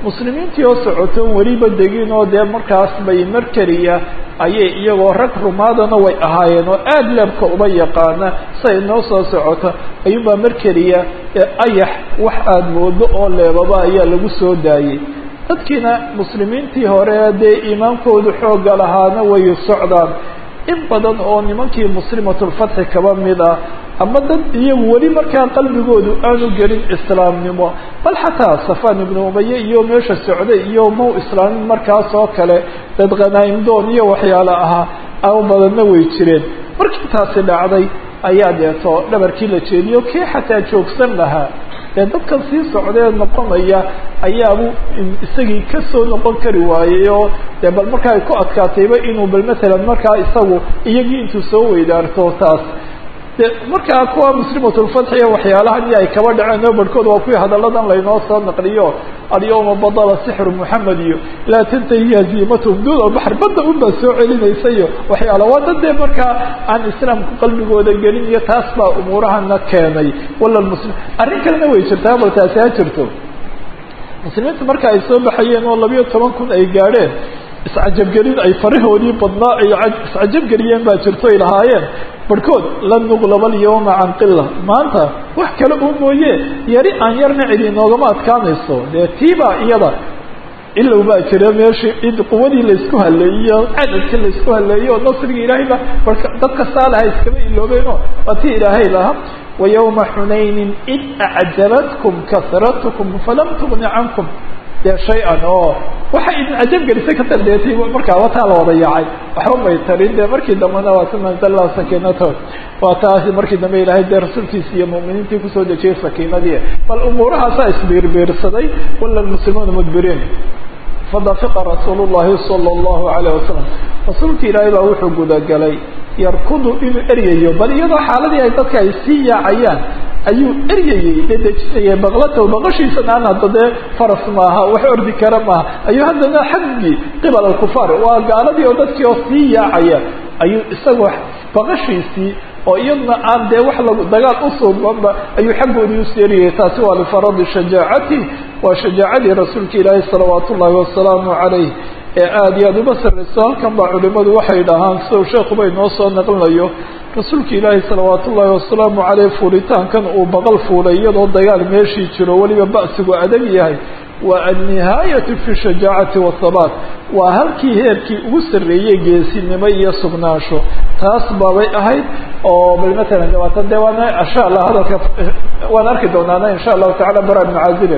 muslimiintii oo socoto weliba degin oo dee markaas bay mar keliya ayay iyagoo rag rumaadana way ahaayeen oo aada leebka uba yaqaana say noo soo socoto ayuunbaa mar keliya ayax wax aada moodo oo leebaba ayaa lagu soo daayey dadkiina muslimiintii hore dee iimaankoodu xoogga lahaana way socdaan in badan oo nimankii muslimatulfatxi kaba mid ah ama dad iyagu weli markaa qalbigoodu aanu gelin islaamnimo bal xataa safaan ibnu umaye iyo meesha socday iyo mau islaamin markaas oo kale dad khanaa'imdoon iyo waxyaalo ahaa ama badanna way jireen markii taasi dhacday ayaa deeto dhabarkii la jeediyo kii xataa joogsan lahaa dee dadkan sii socdee noqonaya ayaabu isagii kasoo noqon kari waayey oo dee bal markaa ay ku adkaatayba inuu bal matalan markaa isagu iyagii intuu soo weydaarto taas de markaa kuwa muslimatulfatxiya waxyaalahan iyo ay kaba dhaceen oo barhkood waa kuwii hadalladan laynoo soo naqliyo alyawma badala sixru moxamed iyo laa tantahi haziimatahum duun albaxr badda unbaa soo celinaysayo waxyaala waa dad dee markaa aan islaamku qalbigooda gelin iyo taas baa umuurahana keenay wala muslim arrin kalena way jirtaa bal taasi ha jirto muslimiinta marka ay soo baxayeen oo labiyo toban kun ay gaadheen iscajabgelin ay farahoodii badnaa ay iscajabgeliyeen baa jirto ay lahaayeen barhkood lan nuqlaba alyawma can qila maanta wax kale uu mooye yari aan yarna cidi inoogama adkaanayso dee tiibaa iyada ilow baa jira meeshii id quwadii laysku haleeyo cadadkii laysku haleeyo nasriga ilaahay ba marka dadka saalaha iskama iloobeenoo waa tii ilaahay lahaa wayawma xunaynin id acjabatkum kasratkum falam tugni cankum dee shay-an oo waxay idin cajab gelisay ka taldeetay markaa wataa la wada yaacay waxba may tarin dee markii dambena waa si manzalla sakiinato waa taasi markii dambe ilaahay dee rasuulkiisi iyo mu'miniintii kusoo dejiyey sakiinadii bal umuurahaasaa isbiirbiirsaday wala lmuslimuuna mudbiriin fadafiqa rasuulu llahi sala allahu calayh wasalam rasuulka ilaahay baa wuxuu gudagalay yarkudu inuu eryayo bal iyadoo xaaladii ay dadka ay sii yaacayaan ayuu eryayey dedejinayay baqlatow baqashiisana aan hadda dee faras maaha wax ordi kara maaha ayuu haddana xaggii qibal alkufaar waa gaaladii oo dadkii oo sii yaacaya ayuu isagoo baqashiisii oo iyadna aan dee wax lagu dagaal usuubanba ayuu xaggoodii usii eryayay taasi waa lifaradi shajaacati waa shajaacadii rasuulka ilaahi salawaat ullaahi wasalaamu calayh ee aada iyo aada uba sarrayso halkan baa culimadu waxay dhahaan sida sheekuba inoo soo naqlinayo rasuulka ilaahi salawaat ullaahi wasalaamu caleyh fuulitaankan uu baqal fuulay iyadoo dagaal meeshii jiro weliba ba'sigu adag yahay waa annihaayatu fi shajaacati wahabaat waa halkii heerkii ugu sarreeyey geesinimo iyo sugnaansho taas baabay ahayd oo bal matalan dabaatan dee waana insha allah hadalka waan arki doonaana insha allahu tacala bara ibnu caazilin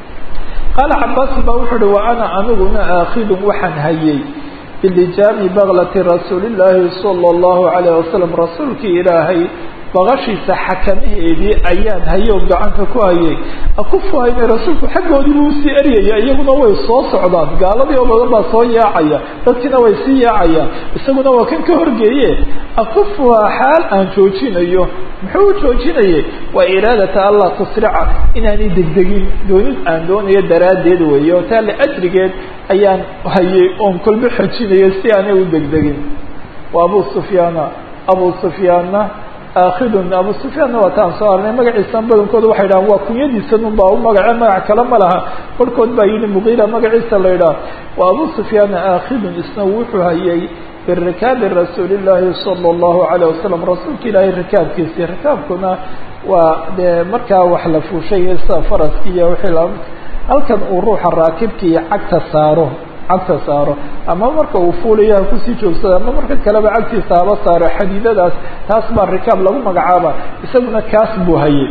qaala cabaas baa wuxuu uhi wa ana aniguna aakhidun waxaan hayay bilijaami baklati rasuulillaahi sala allahu calayh wasalam rasuulkii ilaahay baqashiisa xakamaheedii ayaan hayoo gacanta ku hayay akufu hayne rasuulku xaggoodii buu usii eryaya iyaguna way soo socdaan gaaladii oo badan baa soo yaacaya dadkiina way sii yaacayaan isaguna waa kan ka horgeeye akufuhaa xaal aan joojinayo muxuu u joojinayay waa iraadata allah tusrica inaanay degdegin doonid aan doonayo daraaddeed weeye oo taa liajrigeed ayaan hayay oon kolba xojinayo si aanay u degdegin waa abu sufyaana abu sufyaanna akhidun abu sufyaanna waa taan soo arnay magaciisa badankooda waxay dhahaan waa kunyadiisan un baa u magace magac kale ma laha barhkood baa yidhi muqiira magaciisa la yidhaah waa abu sufyaana aakhidun isna wuxuu hayay birikaabi rasuulillaahi sala allahu calayh wasalam rasuulka ilaahay rikaabkiisii rikaabkuna waa dee markaa wax la fuushay sida faraski iyo wixii la halkan uu ruuxa raakibkii cagta saaro cagta saaro ama marka uu fuulayo ha kusii joogsado ama marka kaleba cagtiisa haba saaro xadiidadaas taas baa rikaab lagu magacaaba isaguna kaas buu hayay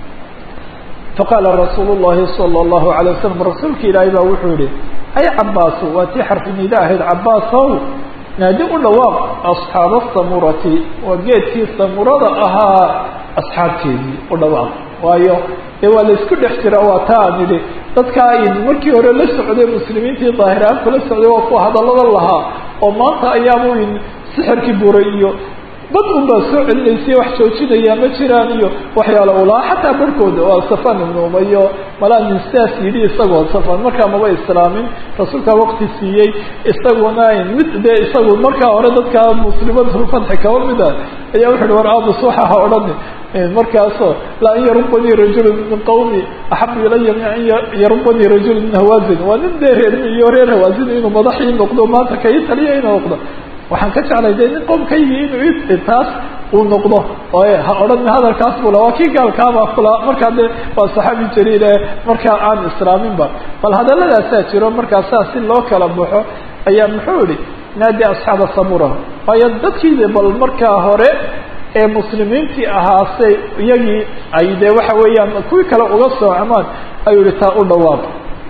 faqaala rasuulu llahi sala allahu calay wasalam rasuulka ilaahay baa wuxuu yihi ay cabaasu waa tii xarfiniida ahayd cabaasow naadi u dhawaaq asxaaba samurati waa geedkii samurada ahaa asxaabteedii u dhawaaq waayo dee waa la isku dhex jira waa taa aan idhi dadkaa in markii hore la socday muslimiintii daahiraanku la socday waa kuwa hadallada lahaa oo maanta ayaabu in sixirkii buray iyo dad un baa soo celinaysa wax joojinaya ma jiraan iyo waxyaala ulaa xataa barhkooda waa safan ibnu umayo malaa nin sidaas yidhi isagoo safan markaa maba islaamin rasuulkaa waqti siiyey isaguna mid dee isagu markaa hore dadka muslimadulfatxi kaba mida ayaa wuxu uhi war aabus waxa ha odhani markaasoo laa an yarubanii rajulu min qawmi axabu ilaya min an yarubanii rajulu min hawazin waa nin dee reer iyo reer hawazin inuu madaxii noqdo maanta kai taliya inuu noqdo waxaan ka jeclay de nin qomkaygi inuu taas uu noqdo ha odhan hadalkaas bula waa kii gaalkaabaa kula markaa de waa saxaabi jaliile markaa aan islaaminba bal hadalladaasaa jiro markaa saas si loo kala baxo ayaa muxuu ihi naadi asxaaba samura waayo dadkiide bal markaa hore ee muslimiintii ahaasay iyagii ay dee waxa weeyaan kuwii kale uga soocamaan ayuu yihi taa u dhawaaq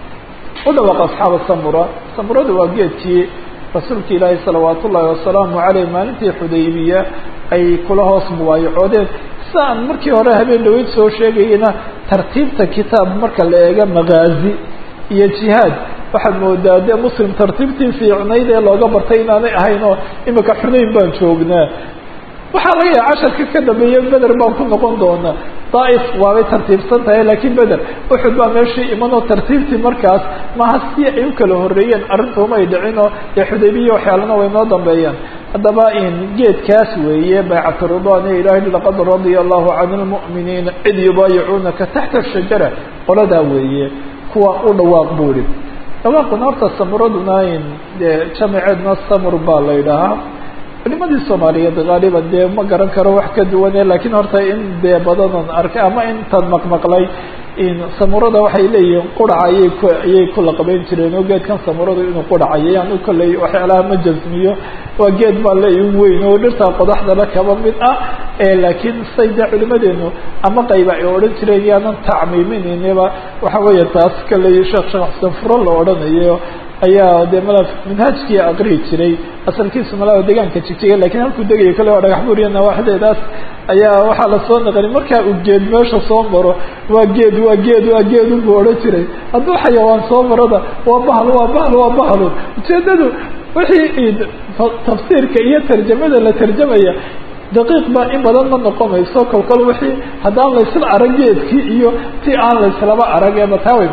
u dhawaaq asxaaba samura samurada waa geedkii rasuulka ilaahi salawaat ullaahi wasalaamu caleyh maalintii xudaybiya ay kula hoos mubaayacoodeen sida aan markii hore habeen dhaweyd soo sheegayena tartiibta kitaab marka la eega magaazi iyo jihaad waxaad moodaa dee muslim tartiibtii fiicnayd ee looga bartay inaanay ahayn oo imika xunayn baan joognaa waxaa laga yaha casharka ka dambeeya beder baan ku noqon doonaa daaif waabay tartiibsan tahay laakiin beder uxud baa meeshii imanoo tartiibtii markaas maha si ay u kala horeeyeen arrintuuma ay dhicinoo dee xudaybiya waxyaalana way noo dambeeyaan haddaba in geedkaas weeye baycat ridwan ee ilahi laqad radia allahu can lmu'miniina id yubaayicuunaka taxta shajara qoladaa weeye kuwa u dhawaaq buuri dhawaaquna horta samuraduna in dee jamaceedna samur baa la yidhaahaa culimadii soomaaliyeed haaliban dee ma garan karo wax ka duwane lakiin horta in dee badanan arkay ama intan maqmaqlay in samurada waxay leeyihiin quraca ayay ku ayay ku laqabeyn jireen oo geedkan samuradu inuu quracayay anu kolley waxyaalaha ma jasmiyo waa geed baa le weyn oo dhirta qodaxdana kaba mid ah laakiin say dee culimadeenu ama qayba ay odhan jireen yaanan tacmiiminayniba waxa weeye taas kolley sheekh sheekh xuseen furo la odhanayo ayaa dee mala manhaajkii aqrihi jiray asalkiisu malaa deegaanka jigjiga lakiin halkuu degayo kale waa dhagax buuriya nawaaxideedaas ayaa waxaa lasoo naqli markaa uu geed meesha soo maro waa geed waa geed waa geed unbuu odhan jiray hadduu xayawaan soo marada waa bahal waa bahal waa bahalun ujeedadu wixii tafsiirka iyo tarjamada la tarjamaya daqiiq ba in badan ma noqonayso kolkol wixii haddaan laysla arag geedkii iyo ti aan layslaba arag ee bataawe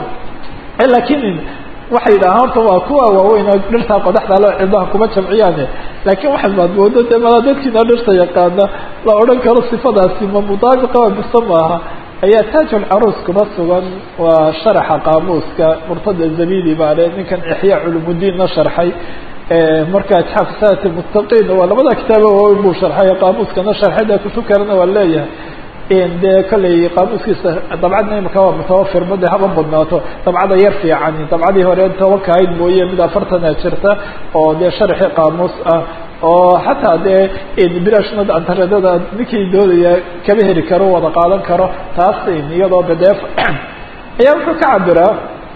lakiin waxay yidhahaan horta waa kuwa waaweyn oo dhirtaa qodaxda loo cidaha kuma jamciyaane laakiin waxaad maad moodo dee malaa dadkiina dhirta yaqaana la odhan karo sifadaasi ma mudaabiqa bise maaha ayaa taajul caruus kuma sugan waa sharaxa qaamuuska murtada zabidi baa le ninkan ixyaa culumudiinna sharxay marka itxaaf saati muttaqiin waa labada kitaaba waaweyn buu sharxay qaamuuskana sharxay dee kutub kalena waa leeyahay dee kolley qaamuuskiisa dabcadna imika waa mutawafir made haba badnaato dabcada yar fiican dabcadii hore tobanka ahayd mooye mid afartana jirta oo dee sharxi qaamuus ah oo xataa dee bilashmad antaredada ninkii doodaya kaba heli karo wada qaadan karo taas iyadoo badeef ayaa wuxuu ka cabiraa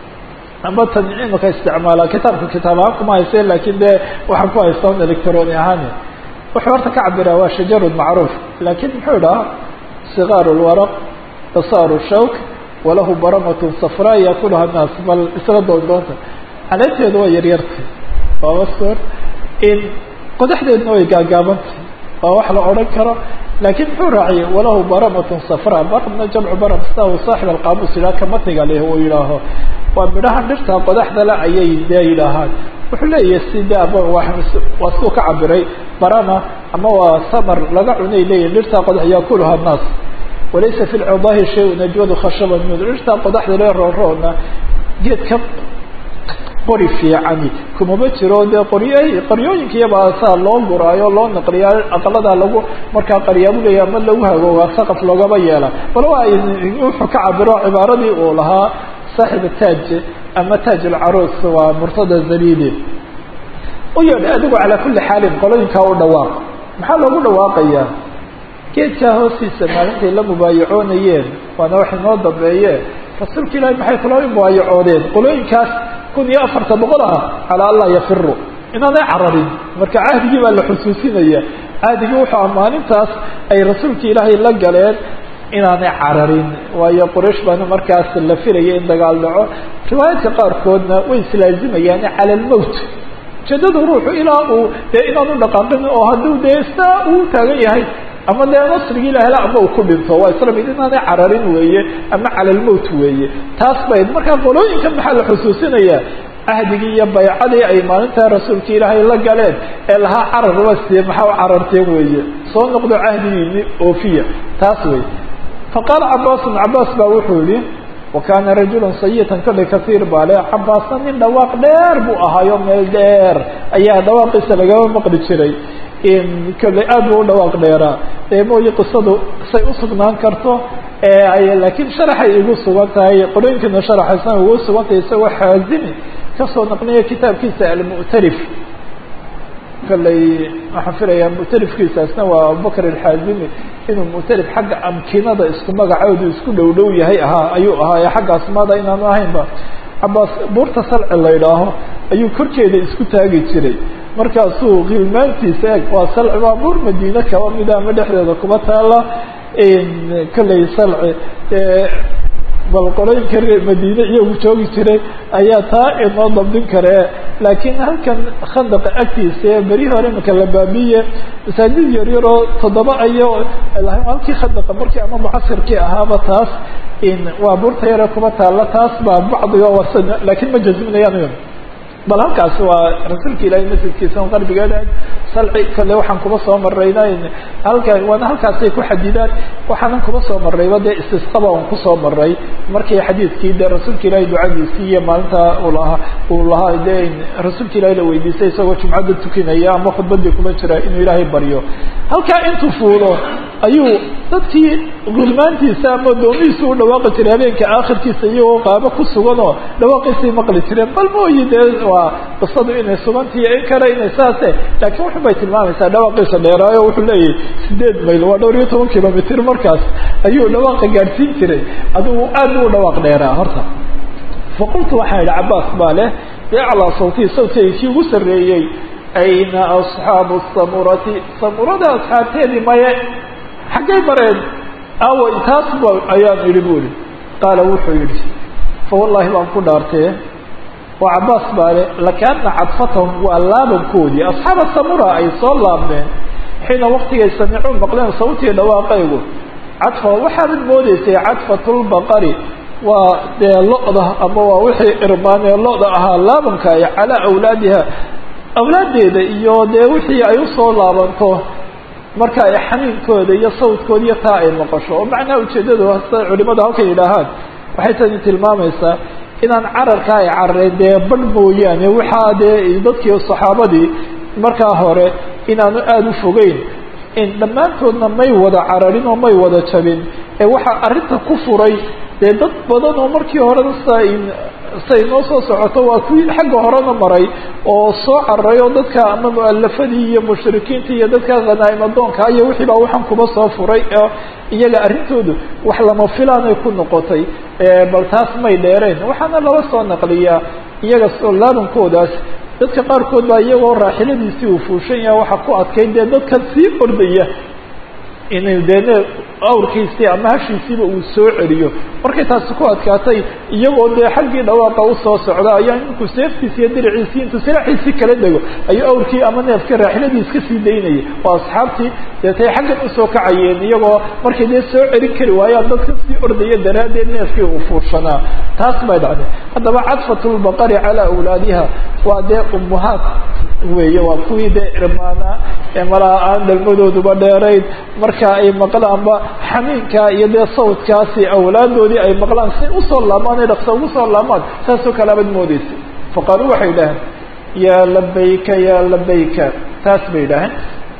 amba tan imika isticmaala kitaabka kitaab ahaan kuma hayseen lakin dee waxaan ku haystaan electroni ahaan wuxuu horta ka cabiraa waa shajarun macruuf lakin muxuu idhaha صغاar الورق qصاar الshawk walahu baramaة صفrا yakulaha الناas bal isla doon doonta caleynteedu waa yaryartay waaba sor in qodaxdeedna way gaagaabantay waa wax la odhan karo lakin muxuu raaciyay walahu baramaة صفrا baramna jamcu baram sa saaxib alqaamuus ilah kamatiga leh uu yidhaaho waa midhaha dhirta qodaxda le ayay dee yidhaahaan wuxuu leeyahay sida waa suu ka cabiray barama ama waa samar laga cunay leeyahy dhirta qodax yakulaha الnaas walaysa fi lcudaahi shay-un ajwadu khashaba min dhirta qodaxda le rooroona geedka qori fiicani kumaba jiro dee qoryo qoryooyinka iyaba saa loo guraayo loo naqliyaa aqaladaa lagu markaa qaryaabu leeya ama lagu hagoogaa saqaf loogaba yeela bal waa wuxuu ka cabiro cibaaradii uu lahaa saaxib taaj ama taaj alcaruus waa murtada zabidi u yeedha adigu calaa kulli xaalin qolooyinkaa u dhawaaq maxaa loogu dhawaaqayaa geedkaa hoostiisa maalintay la mubaayacoonayeen waana wax inoo dambeeye rasuulka ilaahi maxay kula mubaayacoodeen qolooyinkaas kun iyo afarta boqol ah calaa an laa yafiru inaanay cararin marka cahdigii baa la xusuusinaya cahdigii wuxuu maalintaas ay rasuulka ilaahay la galeen inaanay cararin waayo quraysh baana markaas la filaya in dagaal dhaco riwaayaadka qaarkoodna way islaazimayaan cala almowt ujeedada ruuxu ilaa uu dee inaanu dhaqaaqin oo hadduu dee saa uu taagan yahay ama dee nasrigii la hela ama uu ku dhinto waa isla mid inaanay cararin weeye ama cala lmowt weeye taas bay markaa qolooyinkan maxaa la xusuusinayaa cahdigii iyo baycadii ay maalintaa rasuulka ilaahay la galeen ee lahaa carar wasiye maxaa u cararteen weeye soo noqdo cahdigiini oofiya taas wey faqaala cabaasun cabaas baa wuxuu yihi wakana rajulan sayitan kale kasiir baa le cabaasna nin dhawaaq dheer buu ahaayo meel dheer ayaa dhawaaqiisa lagama maqli jiray kale aad buu u dhawaaq dheeraa ee mooye qisadu say usugnaan karto laakiin sharaxay igu sugan tahay qorooyinkana sharaxaysan ugu sugan tahay isagoo xaazimi kasoo naqliya kitaabkiisa almu'tarif kaley waxaan filayaa mu'tarifkiisaasna waa abubakr alxaazimi inuu mu'tarif xagga amkinada isku magacoodu isku dhow dhow yahay ahaa ayuu ahaa ee xagga asmaada inaanu ahaynba cabaas buurta salci la idhaaho ayuu korkeeda isku taagi jiray markaasuu khilmaantiisa eg waa salci waa buur madiine kaba mida ama dhexdeeda kuma taala kaley salci bal qolooyinka reer madiine iyagu joogi jiray ayaa taa inoo dabdin karee laakiin halkan khandaqa agtiisa ee beri hore imaka la baabiye masaajid yar yaroo toddoba ayo halkii khandaqa markii ama mucasirkii ahaaba taas waa buurta yare kuma taalla taas baa bacdiga wasan laakiin ma jazminayaan bal halkaasi waa rasuulka ilaahay masjidkiisa qarbigeeda salci kale waxaan kuba soo marayna halka waana halkaasay ku xadidaan waxaanan kuba soo marayba dee istisqaba on kusoo maray markii xadiidkii dee rasuulka ilaahay ducadiisii iyo maalinta uu lahaa uu lahaa dee rasuulka ilaahay la weydiisay isagoo jumcadda tukinaya ama khudbadii kuma jira inuu ilaahay baryo halkaa intuu fuulo ayuu dadkii gulmaantiisa ama doomihiisa u dhawaaqi jiray habeenka aakhirkiisa iyagoo qaabo ku suganoo dhawaaqiisay maqli jireen bal mooyi dee waa qisadu inay sugantiiyo in kale inay saase laakiin wuxun bay tilmaamaysaa dhawaaqiisa dheeraayo wuxuu leeyahay sideed mayl waa dhowr iyo toban kilomitr markaas ayuu dhawaaqa gaadhsiin jiray adigu aad buu u dhawaaq dheeraa horta faqultu waxaa idhi cabaas baa leh biaclaa sawtii sawtayga kii ugu sarreeyey ayna asxaabu samurati samurada asxaabteedii maye xaggay mareen away taas ba ayaan idhi bu ihi qaala wuxuu yidhi fa wallahi baan ku dhaartee waa cabaas baa le lakaana cadfatahum waa laabankoodii asxaaba samura ay soo laabmeen xiina waktigay samicuun maqleen sawtii dhawaaqaygu cadfa waxaanad moodeysay cadfatulbaqari waa dee lo-da ama waa wixii irmaanee lo-da ahaa laabanka ay calaa awlaadiha awlaaddeeda iyo dee wixii ay usoo laabanto marka ay xaniinkooda iyo sawdkooda iyo taa ay maqasho oo macnaha ujeedadu hasta culimadu halkay yidhaahaan waxay tani tilmaamaysaa inaan cararka ay carareen dee badh mooyaane waxaa dee dadkii saxaabadii markaa hore inaanu aada u fogeyn in dhammaantoodna may wada cararin oo may wada jabin ee waxaa arrinta ku furay dee dad badan oo markii horena sa say noo soo socoto waa kuwii xagga horena maray oo soo cararay oo dadka ama mu'alafadii iyo mushrikiintii iyo dadka khanaa'im adoonka iyo wixii baa waxaan kuba soo furay oo iyaga arrintoodu wax lama filaanay ku noqotay bal taas may dheereen waxaana laba soo naqliyaa iyaga soo laabankoodaas dadka qaarkood baa iyagoo raaxiladiisii uu fuushan yaha waxaa ku adkayn dee dadkan sii ordaya inay dee awrkiisii ama hashiisiiba uu soo celiyo markay taasi ku adkaatay iyagoo dee xaggii dhawaaqa usoo socda ayaa inkuu seeftiisi iyo diraciisii intuu silaaxiisii kala dego ayuu awrkii ama neefkii raaxiladiis ka sii daynayay oo asxaabtii deetay xaggan usoo kacayeen iyagoo markay dee soo celin kari waayaan dadka sii ordaya daraaddeed neefkii uu fuushanaa taas bay dhacday haddaba cadfatulbaqari calaa awlaadiha waa dee ummahaad weeye waa kuwii dee irmaanaa ee malaa aan dhalmadooduba dheerayn marka ay maqlaanba xamiinkaa iyo dee sawdkaasi awlaadoodii ay maqlaan say usoo laamaan ay dhaqso ugu soo laamaan saasoo kale abad moodeysa faqaaluu waxay idhaaheen yaa labayka yaa labayka taas bay idhaaheen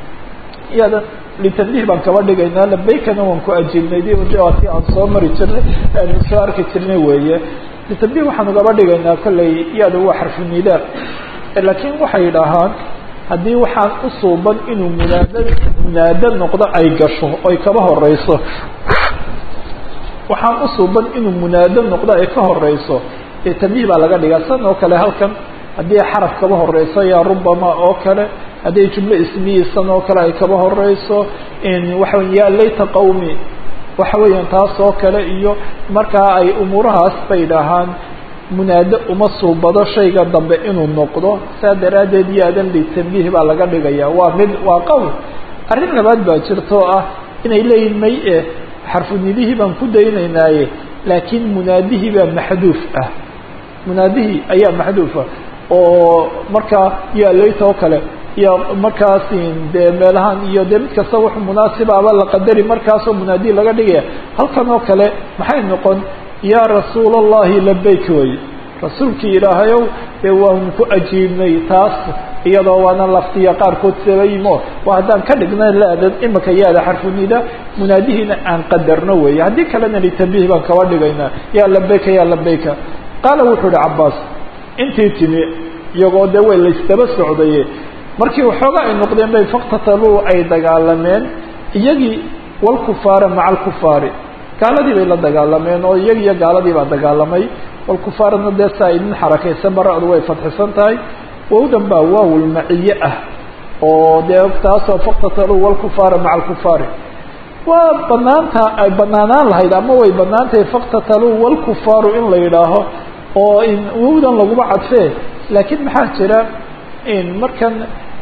iyadan litanbiih baan kaba dhigaynaa labaykana waan ku ajiibnay diati aan soo mari jirnay aan soo arki jirnay weeye litanbiih waxaan ugaba dhigaynaa kollay iyada waa xarfu nidaa laakiin waxay idhaahaan haddii waxaan u suuban inuu munaada munaado noqdo ay gasho oy kaba horeyso waxaan u suuban inuu munaado noqdo ay ka horeyso ee tanbiih baa laga dhigaa san oo kale halkan haddii xaraf kaba horeyso yaa rubama oo kale hadday jumlo ismiyisan oo kale ay kaba horeyso waxa weya yaa layta qawmi waxa weeyaan taas oo kale iyo markaa ay umuurahaas bay dhahaan munaado uma suubado shayga dambe inuu noqdo saa daraaddeed yaadan litambiih baa laga dhigaya waa mid waa qowl arrin labaad baa jirto ah inay leeyihin may e xarfunidihii baan ku daynaynaaye laakiin munaadihii baa maxduuf ah munaadihii ayaa maxduufa oo markaa yaa layta oo kale iyo markaasi dee meelahan iyo dee mid kasta wax munaasibaaba la qadari markaasoo munaadihi laga dhigaya halkan oo kale maxay noqon yaa rasuul allahi labayk way rasuulkii ilaahayow dee waan ku ajiibnay taas iyadoo waana laftiya qaarkood sabaymo waa haddaan ka dhignay laadad imika yaada xarfunida munaadihiina aan qadarno weeye haddii kalena litambiih baan kaba dhigaynaa yaa labayka yaa labayka qaala wuxuu uhi cabaas intii timi iyagoo dee way laysdaba socdaye markii waxoogaa ay noqdeen bay faktataluu ay dagaalameen iyagii walkufaara maca alkufaari gaaladii bay la dagaalameen oo iyagi iyo gaaladii baa dagaalamay walkufaarna dee saa idin xarakaysan bara'du way fadxisan tahay wowdan baa waawul maciye ah oo dee taasoo faktataluu walkufaara maca alkufaari waa banaanta ay banaanaan lahayd ama way banaan tahay faktataluu walkufaaru in la yidhaaho oo in wowdan laguma cadfee laakiin maxaa jira in markan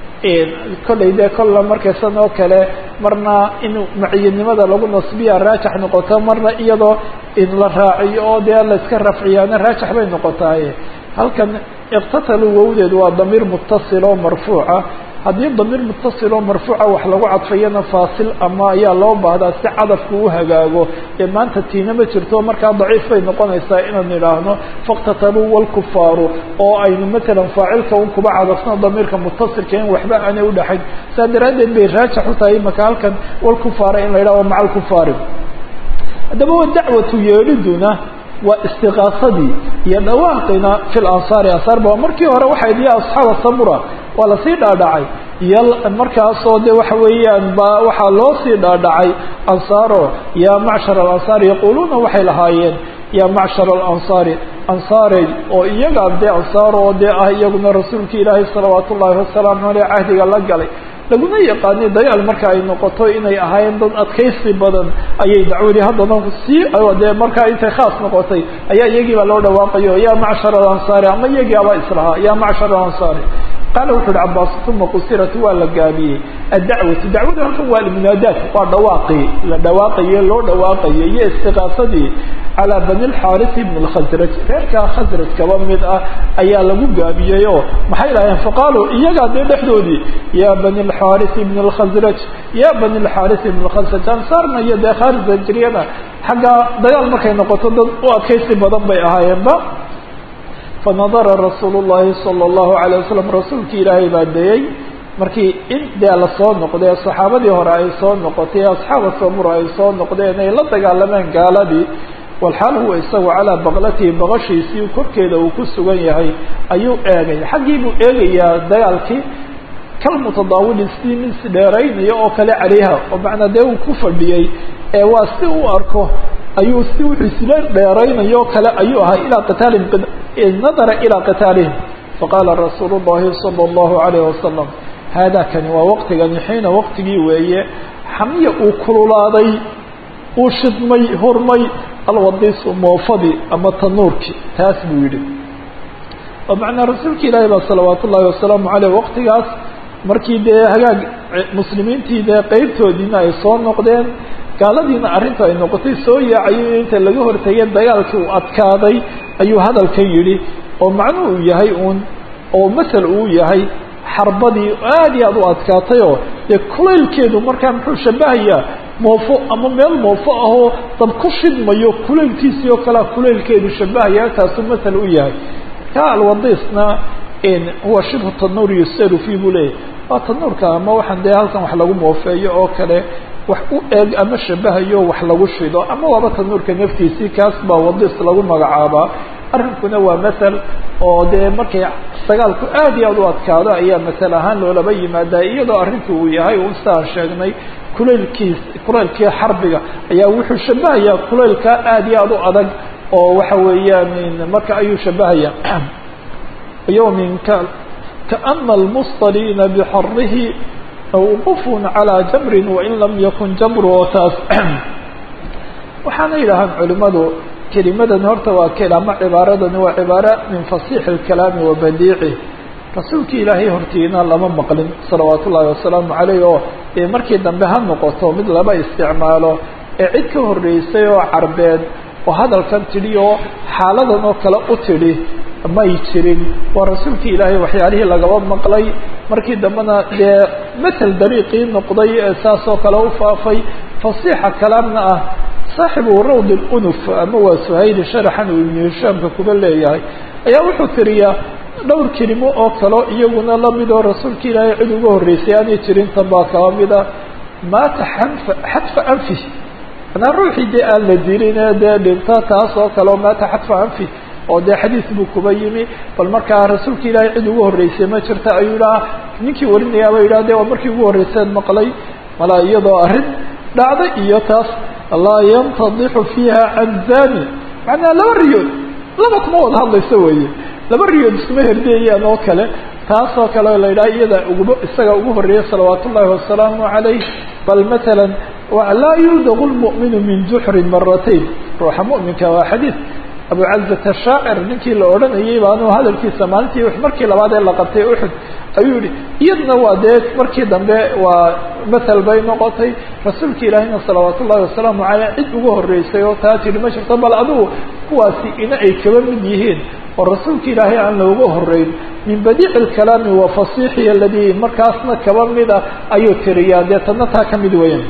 kollay dee kolla markaysan oo kale marna in maciyanimada lagu nasbiya raajax noqoto marna iyadoo in la raaciyo oo dee la iska rafciyaana raajax bay noqotaaye halkan iqtataluu wowdeed waa damiir muttasil oo marfuuca haddii damiir muttasil oo marfuuca wax lagu cadfayana faasil ama ayaa loo baahdaa si cadafku u hagaago ee maanta tiina ma jirto markaa daciif bay noqonaysaa inaan idhaahno faktataluu walkufaaru oo aynu matalan faacilka un kuba cadafno damiirka muttasilka in waxba aanay udhaxayn saa daraaddeed bay raajax u tahay imaka halkan walkufaara in la yidhahdo maca alkufaari haddaba wa dacwatu yeedhiduna waa istiqaasadii iyo dhawaaqina fi lansaari ansaar ba markii hore waxay diya asxaaba samura waa lasii dhaadhacay iyo markaasoo de waxa weeyaan ba waxaa loo sii dhaadhacay ansaaro yaa macshar alansaari yaquluuna waxay lahaayeen yaa macshar alansaari ansaarey oo iyaga dee ansaar oo dee ah iyaguna rasuulka ilaahay salawaat ullaahi wasalaamu aleyh cahdiga la galay laguna yaqaanay dagaal marka ay noqoto inay ahaayeen dad adkaysi badan ayay dacwadii haddana sii dee markaa intay khaas noqotay ayaa iyagii baa loo dhawaaqayo yaa macshar alansaari ama iyagii abaa islahaa yaa macshar alansaari qaala wuxu uhi cabaas uma qusirat waa la gaabiyey addacwatu dacwadu halkan waa almunaadaat waa dhawaaqii la dhawaaqaye loo dhawaaqaye iyo istiqaasadii calaa bani lxaaris ibn lkhasraj reerkaa khasraj kaba mid ah ayaa lagu gaabiyey oo maxay dhaheen faqaaluu iyagaa dee dhexdoodii yaa bani lxaaris ibn lkhasraj ya bani lxaaris ibn lkhasraj ansaarna iyo dee khaaris hajriyana xaggaa dagaal markay noqoto dad u adkaysi badan bay ahaayeenba fanadara rasuulu llahi sala allahu alayh wasalam rasuulkii ilaahay baa dayey markii in dee lasoo noqday saxaabadii hore ay soo noqotay asxaaba samura ay soo noqdeen ay la dagaalameen gaaladii walxaal huwa isagu calaa baqlatihi baqashiisii korkeeda uu ku sugan yahay ayuu eegay xaggii buu eegayaa dagaalkii kalmutadaawili si mid dheeraynayo oo kale calayha oo macnaa dee uu ku fadhiyey ee waa si u arko ayuu si wuxuu isla dheeraynayo kale ayuu ahaa ilaa qitaalihim nadara ilaa qitaalihim faqaala rasuulu llahi sala allahu alayh wasalam haadaa kani waa waqtigani xiina waqtigii weeye xamiya uu kululaaday uu shidmay hurmay alwadiisu moofadii ama tanuurkii taas buu yidhi oo macnaa rasuulka ilaahi baa salawaat ullahi wasalaamu caleyh waqtigaas markii dee hagaag muslimiintii dee qeybtoodiina ay soo noqdeen gaaladiina arrinta ay noqotay soo yaacayo inta laga hortagay dagaalkii uu adkaaday ayuu hadalkan yidhi oo macnuhu uu yahay uun oo masal uu yahay xarbadii aad iyo aad u adkaatayoo dee kulaylkeedu markaa muxuu shabahayaa moofo ama meel moofo ahoo dab ku shidmayo kulaylkiisii oo kalea kulaylkeedu shabahaya taasuu masal u yahay ka alwadiisna huwa shibhu tanuur yusaru fii buu leeyahy waa tanuurka ama waxaan dee halkan wax lagu moofeeyo oo kale wax u eeg ama shabahayo wax lagu shido ama waaba tanuurka naftiisii kaas baa wadiis lagu magacaabaa arrinkuna waa masal oo dee markay dagaalku aad iyo aad u adkaado ayaa masal ahaan loolaba yimaadaa iyadoo arrintu uu yahay u saan sheegnay kulaylkiis kulaylkii xarbiga ayaa wuxuu shabahayaa kulaylka aad iyo aad u adag oo waxa weeyaan marka ayuu shabahaya yawmin ka kaana almustaliina bixarihi mawqufun calaa jamrin wain lam yakun jamru oo taas waxaana yidhaahaan culimadu kelimadan horta waa kelama cibaaradani waa cibaaro min fasiix اlkalaami wa badiici rasuulki ilaahay hortiina lama maqlin salawaat ullahi wasalaamu caleyh oo ee markii dambe ha noqoto mid laba isticmaalo ee cid ka horeysay oo carbeed oo hadalkan tidhi oo xaaladan oo kale u tidhi may jirin waa rasuulkii ilaahay waxyaalihii lagaba maqlay markii dambena dee matal dariiqii noqday ee saas oo kale u faafay fasiixa kalaamna ah saaxibu rawd اlunuf ama waa suhayli sharaxan uu ibnu hishaamka kuba leeyahay ayaa wuxuu tiriyaa dhowr kelimo oo kalo iyaguna lamid oo rasuulka ilaahay cid uga horreysay aanay jirin tan baa kaba mida maata xanfa xadfa anfi anaa ruuxii dee aan la dilin dee dhinta taas oo kale oo maata xadfa anfi oo dee xadiis buu kuba yimi bal markaa rasuulka ilaahay cid uga horreysay ma jirta ayuu idhaha ninkii warinayaaba yidhah de waa markii ugu horreyseen maqlay malaa iyadoo arrin dhacda iyo taas laa yantadixu fiiha can zani macnaa laba riyood laba kuma wada hadlayso weeye laba riyood iskuma herdeyayaan oo kale taas oo kale la yidhaha iyada uguba isaga ugu horreeyay salawaat ullahi wasalaamu calayh bal matalan laa yuldaqu lmu'minu min juxrin maratayn ruuxa mu'minka waa xadiis abu cazata shaacir ninkii la odhanayay baanu hadalkiisa maalintii markii labaad ee la qabtay uxud ayuu yihi iyadna waa dee markii dambe waa mathal bay noqotay rasuulka ilaahayna salawaat ullahi wasalaamu caleyh cid ugu horreysay oo taa tidhi ma jirto bal adigu kuwaasi ina ay kaba mid yihiin oo rasuulka ilaahay aan looga horreyn min badiici alkalaami wa fasiixi aladii markaasna kaba mida ayuu tiriyaa dee tadna taa ka mid weyan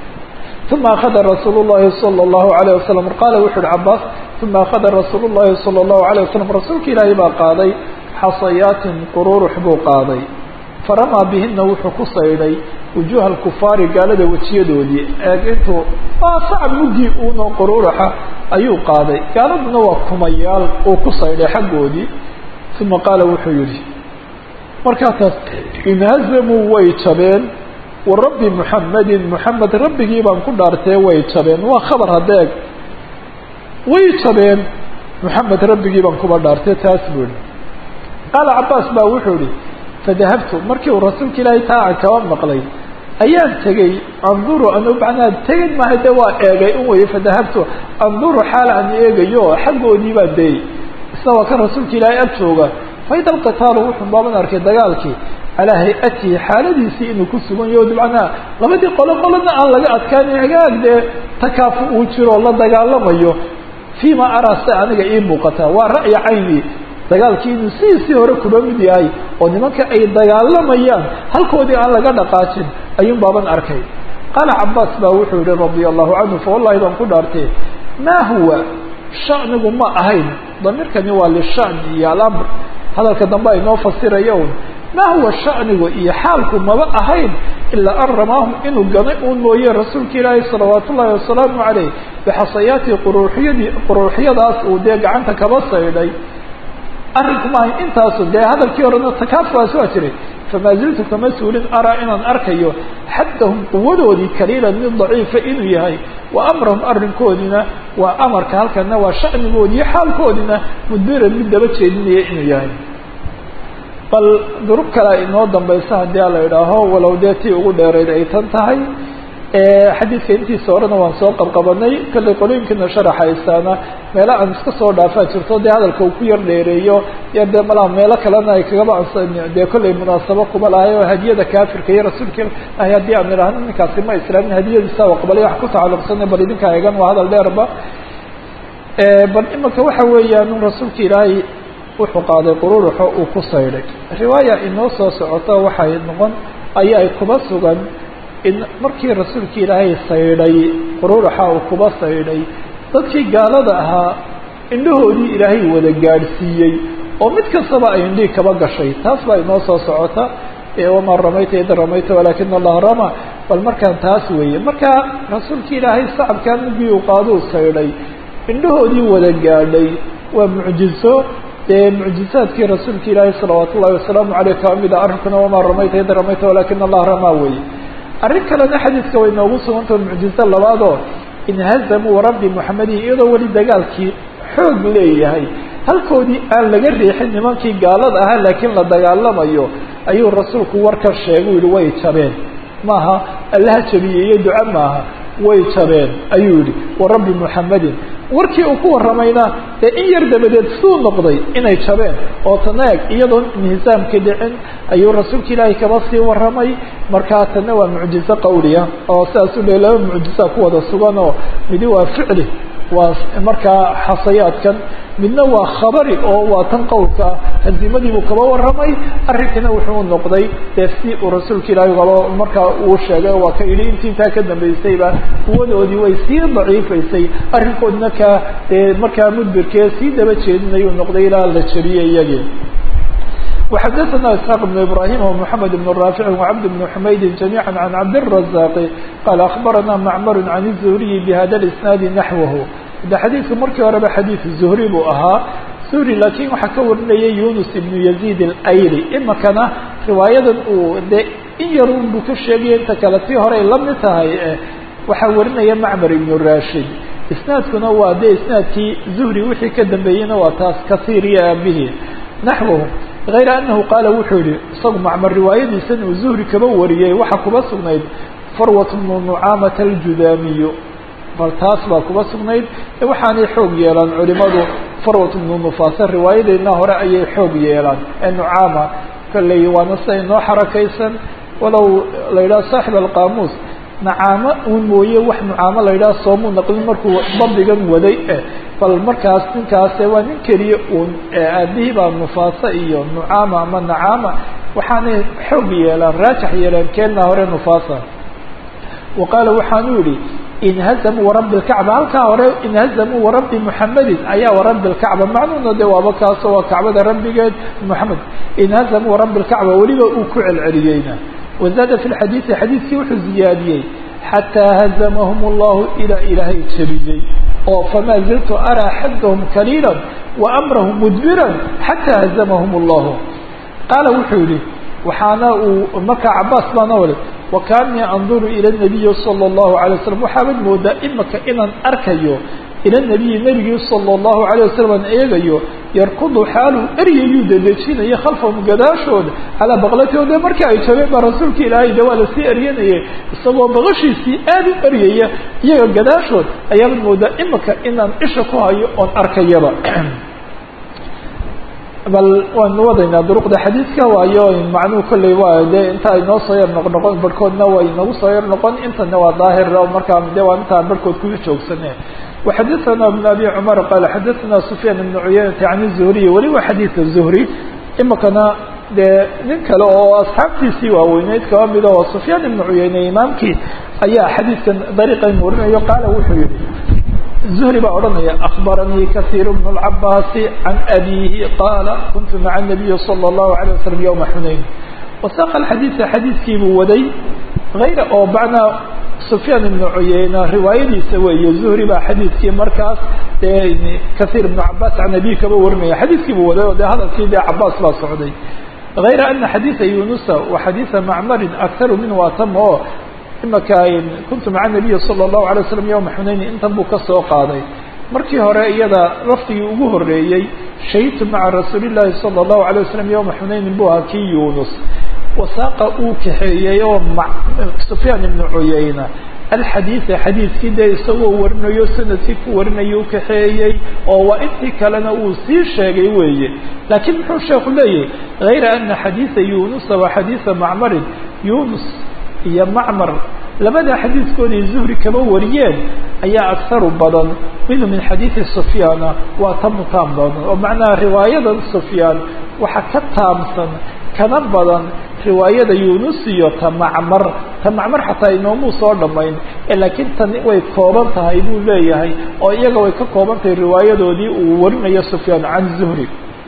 uma akhada rasuul llahi sala allahu alayh wasalam qaala wuxu uhi cabaas uma akhada rasuul llahi sala allahu alayh wasalam rasuulka ilaahay baa qaaday xasayaatin qururux buu qaaday faramaa bihina wuxuu ku saydhay wujuuha alkufaari gaalada wejiyadoodii eeg intuu waa sacab muggii uunoo qururuxa ayuu qaaday gaaladuna waa kumayaal uu ku saydhay xaggoodii uma qaala wuxuu yihi markaa taas inhazamuu way jabeen warabbi muxamedin muxamed rabbigii baan ku dhaartee way jabeen waa khabar hadeeg way jabeen muxamed rabbigii baan kuba dhaartee taas buu ihi qaala cabaas baa wuxuu ihi fadahabtu markii uu rasuulka ilaahay taacan kaba maqlay ayaan tegey anduru anu macnaa tegin maaha dee waa eegay un weye fadahabtu anduru xaal aan eegayo xaggoodii baa dayey isna waa kan rasuulka ilaahay ag jooga faida alqitaalu wuxuu baaban arkay dagaalkii calaa hay-atihi xaaladiisii inuu ku sugan yaho dabcanaa labadii qolo qolona aan laga adkaanin hagaag dee takaafu uu jiro la dagaalamayo fiima araa se aniga ii muuqataa waa ra'yi cayni dagaalkii inuu sidiisii hore kuba mid yahay oo nimanka ay dagaalamayaan halkoodii aan laga dhaqaajin ayuun baaban arkay qaala cabaas baa wuxuu yihi radia allahu canhu fa wallahi baan ku dhaartee maa huwa shanigu ma ahayn damiirkani waa lishani iyo alamr hadalka dambe ay noo fasiraya un maa huwa shanigu iyo xaalku maba ahayn ilaa an ramaahum inuu ganay uun mooye rasuulka ilaahi salawaat ullahi wasalaamu caleyh bixasayaati quruuxyadii quruuxyadaas uu dee gacanta kaba saydhay arrinku maahayn intaasu dee hadalkii horena takaafuaas waa jiray famaa ziltu kama suulin araa inaan arkayo xaddahum quwadoodii kaliilan mid daciifa inuu yahay wa amrahum arrinkoodina waa amarka halkana waa shanigoodi iyo xaalkoodina mudbiran mid daba jeedinaya inuu yahay bal durub kale inoo dambaysa haddii a la idhaaho walow dee tii ugu dheerayd ay tan tahay xadiidka intiisa horena waan soo qabqabanay kallay qolooyinkiina sharaxaysaana meelo aan iska soo dhaafaa jirto dee hadalka uu ku yar dheereeyo yar dee malaa meelo kalena ay kagaba ansan dee kollay munaasabo kuma lahay oo hadiyada kaafirka iyo rasuulka ilahi haddii aan idhahno ninkaasi ma islaamin hadiyadiisa aqbalay wax ku tacalluqsana bal idinka eegan waa hadal dheerba bal imika waxa weeyaan rasuulka ilaahay wuxuu qaaday qururuxo uu ku saydhay riwaaya inoo soo socoto waxay noqon aya ay kuba sugan in markii rasuulka ilaahay saydhay qururuxa uu kuba saydhay dadkii gaalada ahaa indhahoodii ilaahay wada gaadhsiiyey oo mid kastaba ay indhihii kaba gashay taas baa inoo soo socota wamaa ramayta id ramayta walaakina allaha rama bal markaan taas weeye markaa rasuulka ilaahay sacabkaa mugii uu qaaduu saydhay indhahoodii wada gaadhay waa mucjizo dee mucjizaadkii rasuulka ilaahay salawaat ullahi wasalaamu caleyh kaba mida arrinkuna wamaa ramayta id ramayta walaakina allaha rama weeye arrin kalena xadiidka way noogu sugantao mucjizo labaadoo inhazamuu rabbi muxamedin iyadoo weli dagaalkii xoog leeyahay halkoodii aan laga riixin nimankii gaalada ahaa laakiin la dagaalamayo ayuu rasuulku warka sheegay u yihi way jabeen maaha allaha jabiyey iyo duca maaha way jabeen ayuu yihi warabbi muxamedin warkii uu ku waramayna ee in yar dabadeed suu noqday inay jabeen oo tanaag iyadoon inhisaamka dhicin ayuu rasuulka ilaahay kaba sii waramay markaa tanna waa mucjizo qawliya oo sidaas u dhe laba mucjiza ku wada sugan oo midi waa ficli waa markaa xasayaadkan midna waa khabari oo waa tan qowlka haziimadiibuu kaba waramay arrinkana wuxuu noqday dee si uu rasuulka ilaahay kaba markaa uu sheegay waa ka yidhi intii intaa ka dambaysayba quwadoodii way sii daciifaysay arrinkoodna ka dee markaa mudbirkee sii daba jeedinayuu noqday ilaa la jabiyey iyagii وxdثna اسحاq بن إبراهيم ومحمد بن رافع وعبد بن حمyد جميعا عن عبد الرزاق قال أخبرنا معمر عن الزهري بhda الاسناaد نحوه de xadيiثku markii horeba xadيiث زهري buu ahaa زهري lakin waxaa ka warinaya يونس بن يزيد الأyلي imakana riwaayadan uu de in yarun buu ka sheegaya inta kale tii horey la mid tahay waxaa warinaya معmر بن راشد isناadkuna waa de isناadkii زهري wixii ka dambeeyeyna waa taas kaثيr iyo aabhi نحوه غayr أنه qaala wuxuu yihi isagu macmar riwaayadiisan uu zuhri kaba wariyey waxaa kuba sugnayd farwat bnu nucaamata aljudaamiyo bal taas baa kuba sugnayd waxaanay xoog yeelaan culimadu farwat bnu nufaasa riwaayadeedna hore ayay xoog yeelaan ee nucaama kalley waana sida inoo xarakaysan walow la yidhaha saaxib alqaamuus nacaamo uun mooye wax nucaamo la yidhaha soomuu naqlin markuu dabdigan waday bal markaas ninkaase waa nin keliya uun aabihii baa nufaasa iyo nucaama ama nacaama waxaanay xoog yeelaan raajax yeelaan keenna hore nufaasa wa qaala waxaanuu yihi inhazamuu warabbi lkacba halkaa hore inhazamuu warabbi muxamedin ayaa warabbi lkacba macnuuna de waaba kaasoo waa kacbada rabbigeed moxamed inhazamuu warabbi lkacba weliba uu ku celceliyeyna wazaada fi lxadiidi xadiidkii wuxuu ziyaadiyey xataa hazamahum allahu ilaa ilaahay jabiyey oo famaa ziltu araa xadahum kaliila wa amrahum mudbiran xataa hazamahum allahu qaala wuxuu yihi waxaana uu markaa cabaas baana wale wakaanii anduru ila nabiyi sala allahu alay wasalam waxaabad moodaa imaka inaan arkayo ila nabiyi nebigii sala allahu alayh wasalam aan eegayo yarkudu xaaluu eryayuu dedejinaya khalfahum gadaashooda calaa baqlatihooda markii ay jabeen baa rasuulka ilaahay de waa lasii eryanayay isagoo baqashiisii aada u eryaya iyaga gadaashood ayaabad moodaa imaka inaan isha ku hayo oon arkayaba bal waanu wadaynaa duruqda xadiidka waayo macnuhu kolley waa de inta ay noo soo yar noqnoqon barhkoodna way nagu soo yar noqon intana waa daahir markaa de waa intaan barhkood kuga joogsane وxadثna بن أbي cمر qال xadثna سفyاn بن عuyaynة عن الزهري weliba xadيiثka زهري imakana dee nin kale oo asxaabtiisii waaweyneyd kaba mida oo سفyاn بن عuyayne imaamkii ayaa xadiidkan dariiqan warinayo qaala wuxuu yihi زهري baa odhanaya أخbaranii kaثير بن العabاس عن أbيه qاala kuntu mعa النبي صلى الله عليه وسلم يومa xunayn وsاq الxadيiثa xadiidkiibuu waday غayra oo bacna سفyاn بن عuyayna riwaayadiisa weeye زهري baa xadiidkii markaas dee kaثير بن cabاs can abi kaba warinaya xadiidkii buu waday oo de hadalkii de cabاs baa socday غayra أna xadيiثa yunusa wa xadيiثa macmari akharu min watam oo imaka kuntu maca النabiyi salى الlahu عalيه waسلم yومa xunayn intan buu kasoo qaaday markii hore iyada laftigii ugu horeeyey shahidtu maca rasuuli الlahi salى الlahu عalيه waسلم yومa xunaynin bu ahaa kii yunus wasaaqa uu kaxeeyey oo سفyاn بن عuyayna alxadiiثa xadiidkii dee isagoo warinayo sanadkii ku warinayo u kaxeeyey oo waa intii kalena uu sii sheegay weeye laakiin muxuu sheeku leeyahay غayra أna xadiiثa yunusa wa xadiiثa macmarin yunus iyo macmar labada xadiidkoodii zuhri kaba wariyeen ayaa akharu badan minhu min xadiiثi سفyaana waa ta mutaan badan oo macnaha riwaayadan سفyaan waxa ka taamsan kana badan riwaayada yunus iyo ta macmar ta macmar xataa inoomuu soo dhamayn laakiin tan way kooban tahay buu leeyahay oo iyaga way ka kooban tahay riwaayadoodii uu warinayo سفyaan can zuhri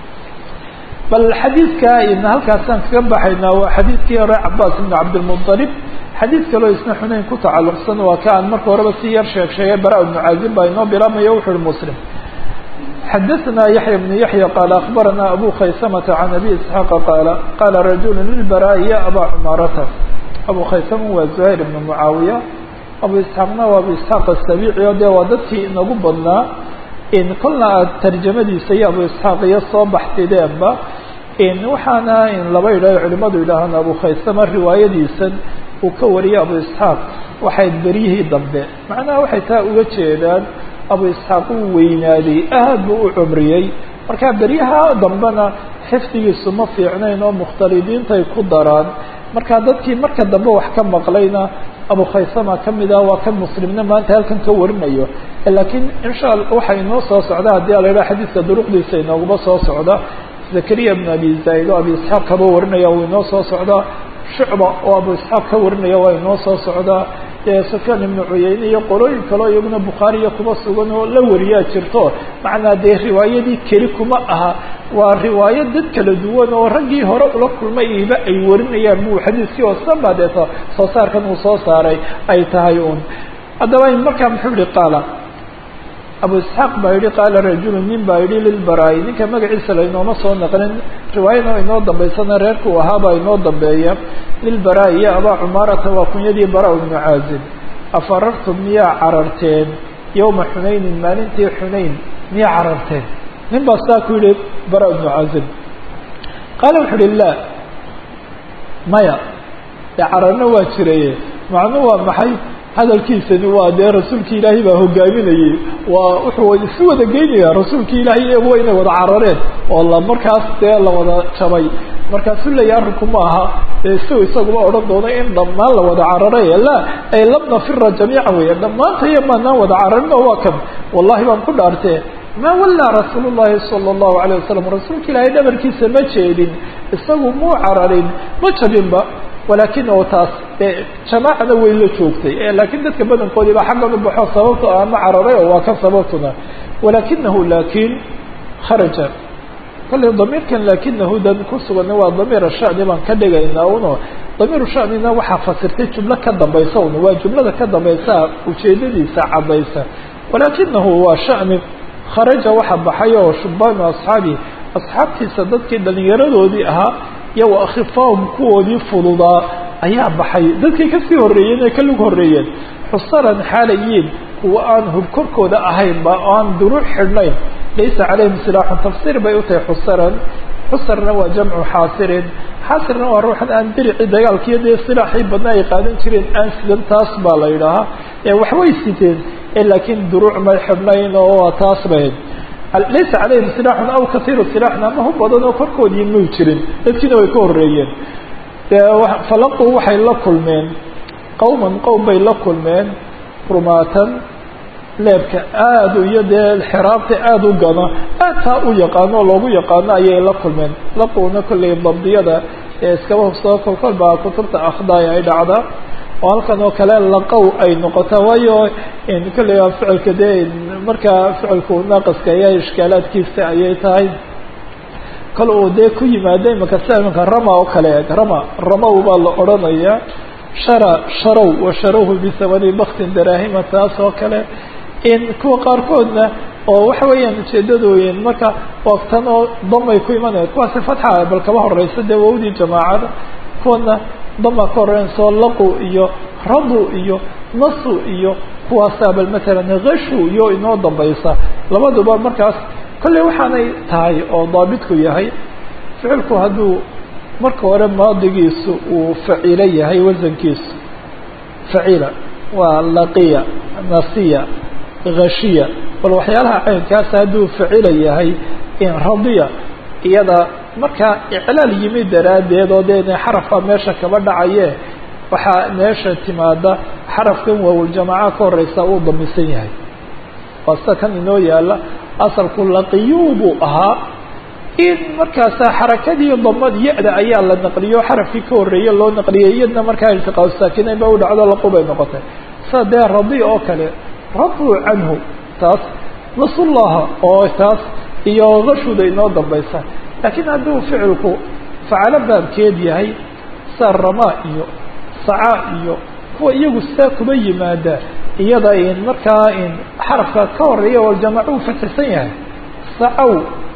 bal xadiidka ina halkaasaan kaga baxaynaa waa xadiidkii hore cabaas ibn cabdilmuطalib xadiid kaloo isna xunayn ku tacalluqsan waa ka aan marka horeba si yar sheeg sheegay bara ibnu caazib baa inoo bilaabmaya wuxu uhi muslim xadثna yaحyى بن yaحyى qال أخbarana abu khaysmة عan abi isحاaq qaala qala rajul lilbarاء ya aba cmaarata abu khaysama waa زuhayr ibn mucaawiya abu isxaaqna waa abu isxaaq asabici o de waa dadkii inagu badnaa in kolna aad tarjamadiisa iyo abu isxaaq iyo soo baxsideenba in waxaana in laba yidhah culimadu yidhaahaan abu khaysama riwaayadiisan uu ka wariyay abu isxaaq waxay beryihii dambe macnaha waxay taa uga jeedaan abu isxaaq uu weynaaday aad buu u cumriyey marka beryaha dambena xifdigiisu ma fiicnayn oo mukhtalidiintay ku daraan marka dadkii marka dambe wax ka maqlayna abu khaysama kamid ah waa kan muslimna maanta halkan ka warinayo laakiin insha allah waxa inoo soo socda haddii la yidhaha xadiiska duruqdiisa inooguma soo socda zakariya ibn abi zayd oo abi isxaaq kaba warinaya uu inoo soo socda shucba oo abu isxaaq ka warinaya waa inoo soo socda sufyaan ibnu cuyeyne iyo qolooyin kaleo iyaguna bukhaariya kuma sugan oo la wariyaa jirto macnaa dee riwaayadii keli kuma aha waa riwaayo dad kala duwan oo raggii hore ula kulmay iba ay warinayaan buu xadiiskii oo sanba dee soo saarkan uu soo saaray ay tahay un haddaba markaa muxuu yihi qaala abu isxaaq baa yihi qaala rajulu nin baa yihi lilbaraai ninka magaciisa laynooma soo naqlin riwaayada inoo dambaysana reerka uu ahaabaa inoo dambeeya lilbaraai ya abaa cumaarata waa kunyadii bara ibnu caazib afarartum miyaa cararteen yowma xunaynin maalintii xunayn miyaa cararteen nin baa saa ku yihi bara ibnu caazib qaala wuxu uhi laa maya dee cararna waa jiraye macnuu waa maxay hadalkiisani waa dee rasuulki ilaahay baa hogaaminayey waa wuxuu isu wada geynaya rasuulki ilaahay iyagu waa inay wada carareen oo la markaas dee la wada jabay markaasu leeya arrinku ma aha dee si isaguba odhan doono in dhammaan la wada cararay la ay lam nafira jamiica weya dhammaanta iyo maanaan wada cararino waa kan wallahi baan ku dhaartee maa wallaa rasuul llahi sala allahu alayh wasalam rasuulka ilaahay dhabarkiisa ma jeedin isagu muu cararin ma jabinba walakin oo taas jamaacana way la joogtay laakiin dadka badankoodii baa xaggan u baxo sababto ama cararay oo waa ka sababtuna walakinahu laakin kharaja kale damiirkan lakinahu dan ku sugan waa damiir shani baan ka dhigaynaa uno damiir shanina waxaa fasirtay jumlo ka dambaysa un waa jumlada ka dambaysa ujeedadiisa cadaysa walakinahu waa shani kharaja waxa baxay oo shubaan asxaabi asxaabtiisa dadkii dhalinyaradoodii ahaa iyo wa akhifaahum kuwoodii fududaa ayaa baxay dadkii kasii horreeyeen ee ka lug horreeyeen xusaran xaalayiin kuwa aan hub korkooda ahaynba oo aan duruuc xidhnayn laysa calayhim silaaxun tafsiir bay u tahay xusaran xusarna waa jamcu xaasirin xaasirna waa ruuxan aan dirici dagaalkiiyo dee silaaxii badna ay qaadan jireen aan sidan taas baa la yidhaahaa ee waxbay siteen laakiin duruuc may xidhnayn oo waa taas bayd laysa calayhim silaaxun aw kaiiru silaaxna ama hub badan oo korkoodii muu jirin dadkiina way ka horreeyeen falaquu waxay la kulmeen qowman qowm bay la kulmeen rumaatan leebka aada iyo dee xiraabta aada u gana aad taa u yaqaano oo loogu yaqaano ayay la kulmeen laquuna kollay dabdiyada ee iskaba hubsado kolkol baa kutubta akhdaaya ay dhacda oo halkan oo kale laqow ay noqota waayo kolley waa ficilka dee markaa ficilku naaqaska ayaa ishkaalaadkiisa ayay tahay kale uu dee ku yimaada imaka sia imanka rama oo kale eg rama ramow baa la odhanaya shara sharow wa sharawhu bisamani baktin daraahima taas oo kale in kuwa qaarkoodna oo waxa weeyaan ujeedadooyin marka waqtan oo damay ku imanaya kuwaasi fatxa bal kaba horeysa dee wawdii jamaacada kuwana dama ka horeynsoo laqu iyo radu iyo nasu iyo kuwaasaa bal matalan kashu iyo inoo dambaysa labaduba markaas kolley waxaanay tahay oo daabitku yahay ficilku hadduu marka hore maadigiisu uu facilo yahay wasankiisu facila waa laqiya nasiya gashiya bal waxyaalaha caynkaas hadduu facila yahay in radiya iyada markaa iclaal yimi daraaddeed oo dee xarafka meesha kaba dhacaye waxaa meesha timaada xarafkan waawuljamaaca ka horeysa uu damisan yahay waa sida kan inoo yaala asalku laqiyuu buu ahaa in markaasa xarakadii damad ya-da ayaa la naqliyo xarafkii ka horreeye loo naqliyay iyadna markaa iltiqaa saakinayn ba u dhacdo laqu bay noqotay sida dee radi oo kale raduu canhu taas nasullaha oo taas iyo gashuda inoo dambaysa laakiin hadduu ficilku facalo baabkeed yahay sa ramaa iyo sacaa iyo kuwa iyagu saa kuba yimaada iyada in markaa in xarafka ka horeeya waljamacu u fatisan yahay sacaw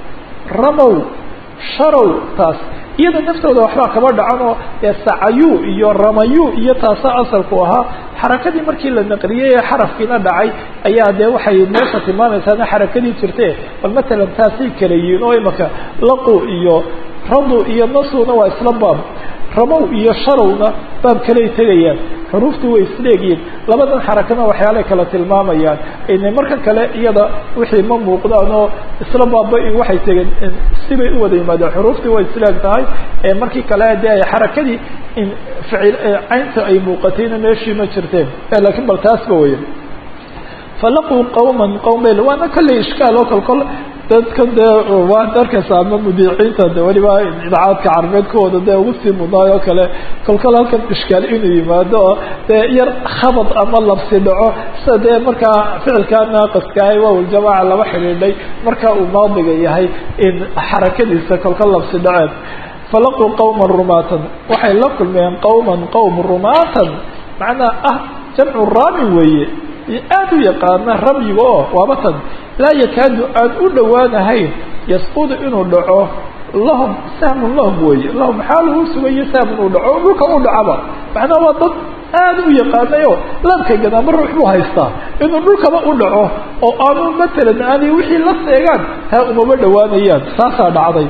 ramow sharow taas iyada naftooda waxbaa kaba dhacan oo sacayu iyo ramayu iyo taasa asalku ahaa xarakadii markii la naqliyey ee xarafkiina dhacay ayaa dee waxay meesha tilmaamaysaana xarakadii jirte bal matalan taasay kala yihiin oo imaka laqu iyo radu iyo nasuna waa isla baab ramow iyo sharowna baab kaley tegayaan xuruuftii way isleegiin labadan xarakana waxyaalay kala tilmaamayaan inay marka kale iyada wixii ma muuqdaan oo isla baaba-in waxay tegeen sibay u wada yimaadeen xuruuftii way isleeg tahay markii kale dee ay xarakadii in ficil caynta ay muuqatayna meeshii ma jirteen laakiin bal taasba weya falaquu qawman qawmel waana kale ishkaal oo kolkol dadkan dee waa darkaysa ama mudiiciinta de weliba idaacadka carbeed kuwooda dee ugu sii mudnaay oo kale kolkol halkan ishkaal inuu yimaado oo dee yar khabad ama labsi dhaco sida dee markaa ficilkaa naaqiskaah waawaljamaaca laba xidhiidhay marka uu maadiga yahay in xarakadiisa kolkol labsi dhaceen falaquu qawman rumaatan waxay la kulmeen qawman qowm rumaatan macnaa ah jamcu raami weeye aada u yaqaana ramyiga oo waabatan laa yakaadu aan u dhowaanahayn yasqudu inuu dhaco lahum sahmun lahum weeye lahum maxaa lagu sugayo sahmun uu dhaco o dhulka u dhacaba macnaa waa dad aada u yaqaanayo laabka gadaama ruux buu haystaa inuu dhulkaba u dhaco oo aanu matalan aanay wixii la seegaan haa umaba dhowaanayaan saasaa dhacday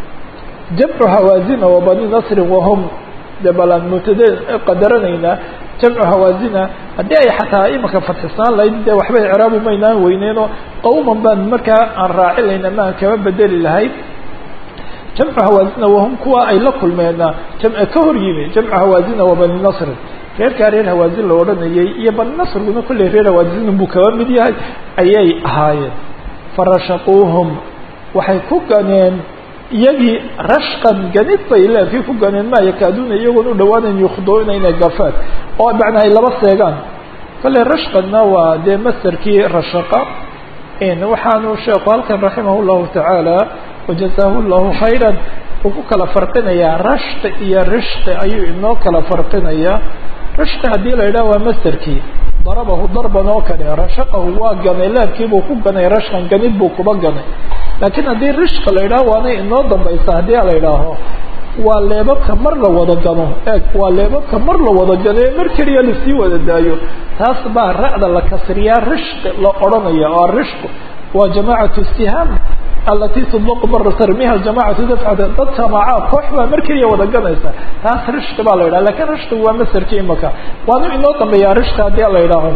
jamcu hawaazina wa bani nasrin wahum de balaan mubtade qadaranaynaa jamcu hawaazina haddii ay xataa imanka fadxisnaan lahayd dee waxba icraabu maynaan weyneenoo qawman baan markaa aan raacilayna maan kama bedeli lahayd jamcu hawaazina wahum kuwa ay la kulmeena jamce ka hor yimi jamcu hawaazina wa bani nasrin reerkaa reer hawaazin la odhanayay iyo bani nasriguna kolley reer hawaazin buu kaba mid yahay ayay ahaayeen farashaquuhum waxay ku ganeen iyagii rashqan ganid bay leefkii ku ganeen maa yakaaduuna iyagoon u dhawaanayn yukhduuna inay gafaan oo macnaa ay laba seegaan kale rashqanna waa dee masarkii rashaqa waxaanu sheekhu halkan raximah llahu tacaala wajazaahu llahu khayran uu ku kala farqinayaa rashqi iyo rishqi ayuu inoo kala farqinayaa rashqi haddii la yidhaha waa masarkii darabahu darban oo kale rashaqahu waa ganay leefkiibuu ku ganay rashqan ganid buu kuba ganay laakiin haddii rishqa la yidhaho waanay inoo dambaysa haddii la yidhaaho waa leebabka mar la wada gano eeg waa leebabka mar la wada gano ee mar keliya lasii wada daayo taas baa ra'da la kasriyaa rishqi la odhanaya oo rishqu waa jamaacatu istihaam alati tudlaqu mara tarmiha jamacatu dafcata dad jamaaca koox baa mar keliya wada ganaysa taas rishqi baa la yidhaha lakiin rishqigu waa masarkii imaka waanu inoo dambeeyaa rishqi haddii la yidhaaho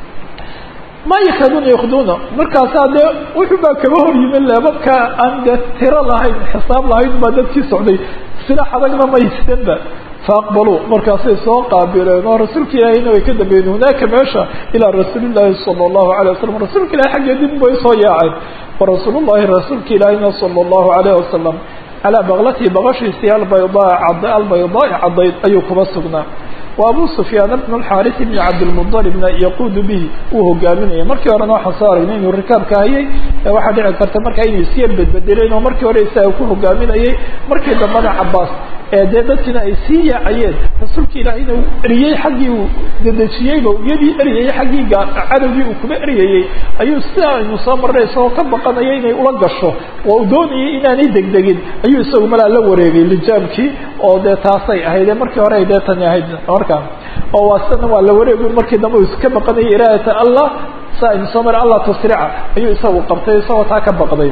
ma yakaaduuna yakduuna markaasaa dee wuxuu baa kaba hor yimin leebabka aan dee tiro lahayn xisaab lahayn baa dadkii socday silax adagna maystanba faaqbaluu markaasay soo qaabileen oo rasuulka ilaahayna way ka dambeeyeen hunaaka meesha ilaa rasuulillahi sala allahu alay wasalam rasuulka ilahay xaggeedin bay soo yaaceen warasuulullahi rasuulka ilaahayna sala allahu alayh wasalam calaa baklatihi baqashiisii albaydaa albaydaai caddayd ayuu kuba sugnaa wa abu sufyaan bn alxaaris bni cabdilmualibna yaquudu bihi uu hogaaminaya markii horena waxaan soo aragnay inuu rikaabka hayay waxaa dhici karta markaa inuu isyar bedbedeleen oo markii hore isaga ku hogaaminayay markii dambena cabaas ee dee dadkiina ay sii yaacayeen rasuulka ilaahayna uu eriyey xaggii uu dedejiyeyba iyadii eryayay xaggii cadowgii uu kuba eryayey ayuu sida aynu soo marnay isagoo ka baqanaya inay ula gasho oo uu doonayay inaanay degdegin ayuu isagu malaa la wareegay lijaamkii oo dee taasay ahayd markii hore ay dee tani ahayd markaa oo waa sidana waa la wareegi markii dambe uu iska baqanayay iraadata allah saa aynu soo maray allah tasrica ayuu isagu qabtay isagoo taa ka baqday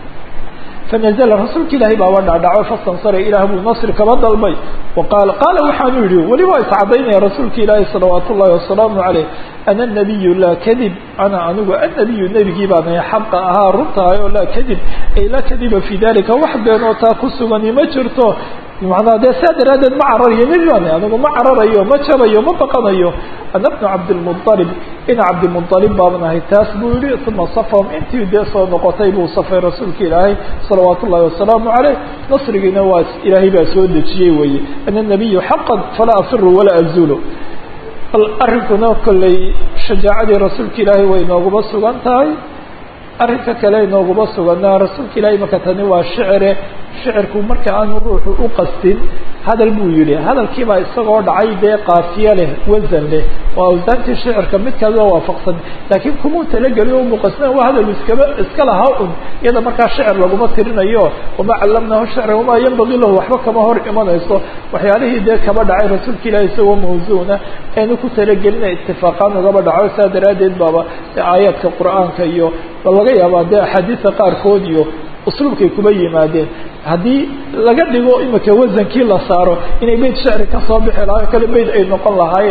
fanazla rasuulka ilaahay baaba dhacdhaco fastansara ilaah buu nasri kaba dalbay waqaala qaala waxaanu yihi weli waa iscadaynaya rasuulka ilaahay salawaat ullahi wasalaamu caleyh ana nabiyu laa kadib ana anigu annabiyu nebigii baana xaqa ahaa runtahay oo laa kadib ay laa kadiba fii dalika wax beenoo taa ku sugani ma jirto macnaa dee saa daraaddeed ma cararayo nebi baana anigu ma cararayo ma jabayo ma baqanayo ana bnu cabdilmualib ina cabdilmualib baaban ahay taas buu yihi uma safahum intii dee soo noqotay buu safay rasuulka ilaahay salawaat ullahi wasalaamu caleyh nasrigiina waa ilaahay baa soo dejiyey weeye ana nabiyu xaqan falaa afiru walaa azulu arrinkuna kolley shajaacadii rasuulka ilaahay way nooguba sugan tahay arrinka kale inooguma suganaa rasuulka ilaahay marka tani waa shicire shicirku marka aanu ruuxu u qastin hadal buu yihi hadalkiibaa isagoo dhacay dee qaafiye leh wasan leh waa awsaantii shicirka mid kaga waafaqsan laakiin kumuu talageli o muqasna waa hadal iskaba iska lahaa un iyada markaa shicir laguma tirinayo wamaa callamnahu shicra wamaa yanbagii lahu waxba kama hor imanayso waxyaalihii dee kaba dhacay rasuulka ilaahay isagoo mawsuuna aynu ku talagelina itifaaqaan ugaba dhaco saa daraaddeed baaba aayaadka qur-aanka iyo laga yaabaa dee axaadiisa qaarkood iyo usluubkay kuba yimaadeen haddii laga dhigo imika wasankii la saaro inay beyt shicri ka soo bixi lahayo kale beyt ay noqon lahaayeen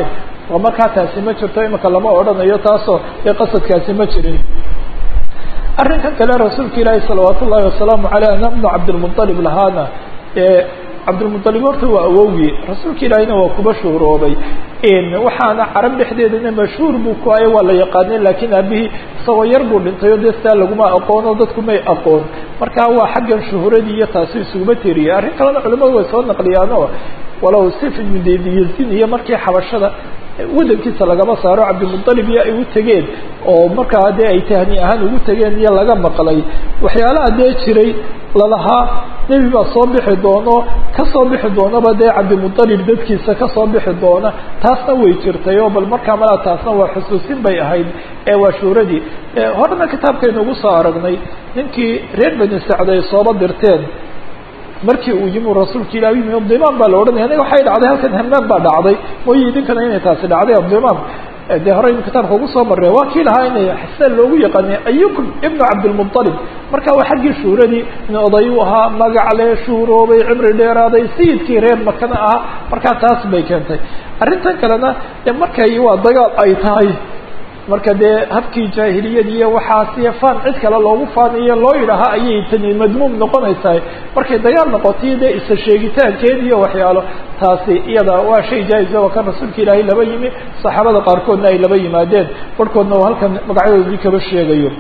oo markaa taasi ma jirto imika lama odhanayo taasoo ee qasadkaasi ma jirin. arrinkan kale rasuulka ilaahi salawaat ullahi wasalaamu caleyh ana bnu cabdilmuطalib lahaana cabdilmuطalib horta waa awowgii rasuulka ilaahina waa kuba shuhuroobay waxaana carab dhexdeedana mashhuur buu ku ayo waa la yaqaanay laakiin aabihii isagoo yar buu dhintay oo dee sidaa laguma aqoono dadku may aqoon markaa waa xaggan shuhuradii iyo taasi isuguma tiriyay. arrin kalena culimadu way soo naqliyaano walow sif ibnu yazin iyo markii xabashada wadankiisa lagama saaro cabdilmuطalib iyo ay u tegeen oo markaa dee ay tahni ahaan ugu tegeen iyo laga maqlay waxyaalaha dee jiray lalahaa nebi baa soo bixi doono kasoo bixi doonaba dee cabdilmuطalib dadkiisa kasoo bixi doona taasna way jirtay oo bal markaa malaa taasna waa xusuusin bay ahayd ee waa shuuradii. horena kitaabkaynu ugu soo aragnay ninkii reer bani sacd ay sooba dirteen markii uu yimi rasuulka ilaah yimi abdimaam baa la odhanaya aniga waxay dhacday halkan hamaan baa dhacday mooye idinkana inay taasi dhacday abdimaam dee horeynu kitaabka ugu soo marnay waa kii lahaa inay xasaan loogu yaqaanay ayukum ibnu cabdilmuطalib marka waa xaggii shuuradii in oday u ahaa magac le shuuroobay cimri dheeraaday sayidkii reer makana ahaa markaa taas bay keentay. arrintan kalena de markay waa dagaal ay tahay marka dee habkii jaahiliyad iyo waxaasiyo faan cid kale loogu faaniyo loo yidhaahaa ayay tani madmuum noqonaysahay markay dagaal noqotay dee isa sheegitaankeed iyo waxyaalo taasi iyada waa shay jaa-isa waa kan rasuulka ilaahay laba yimi saxaabada qaarkoodna ay laba yimaadeen barhkoodna oo halkan magacyadoodii kaba sheegayo.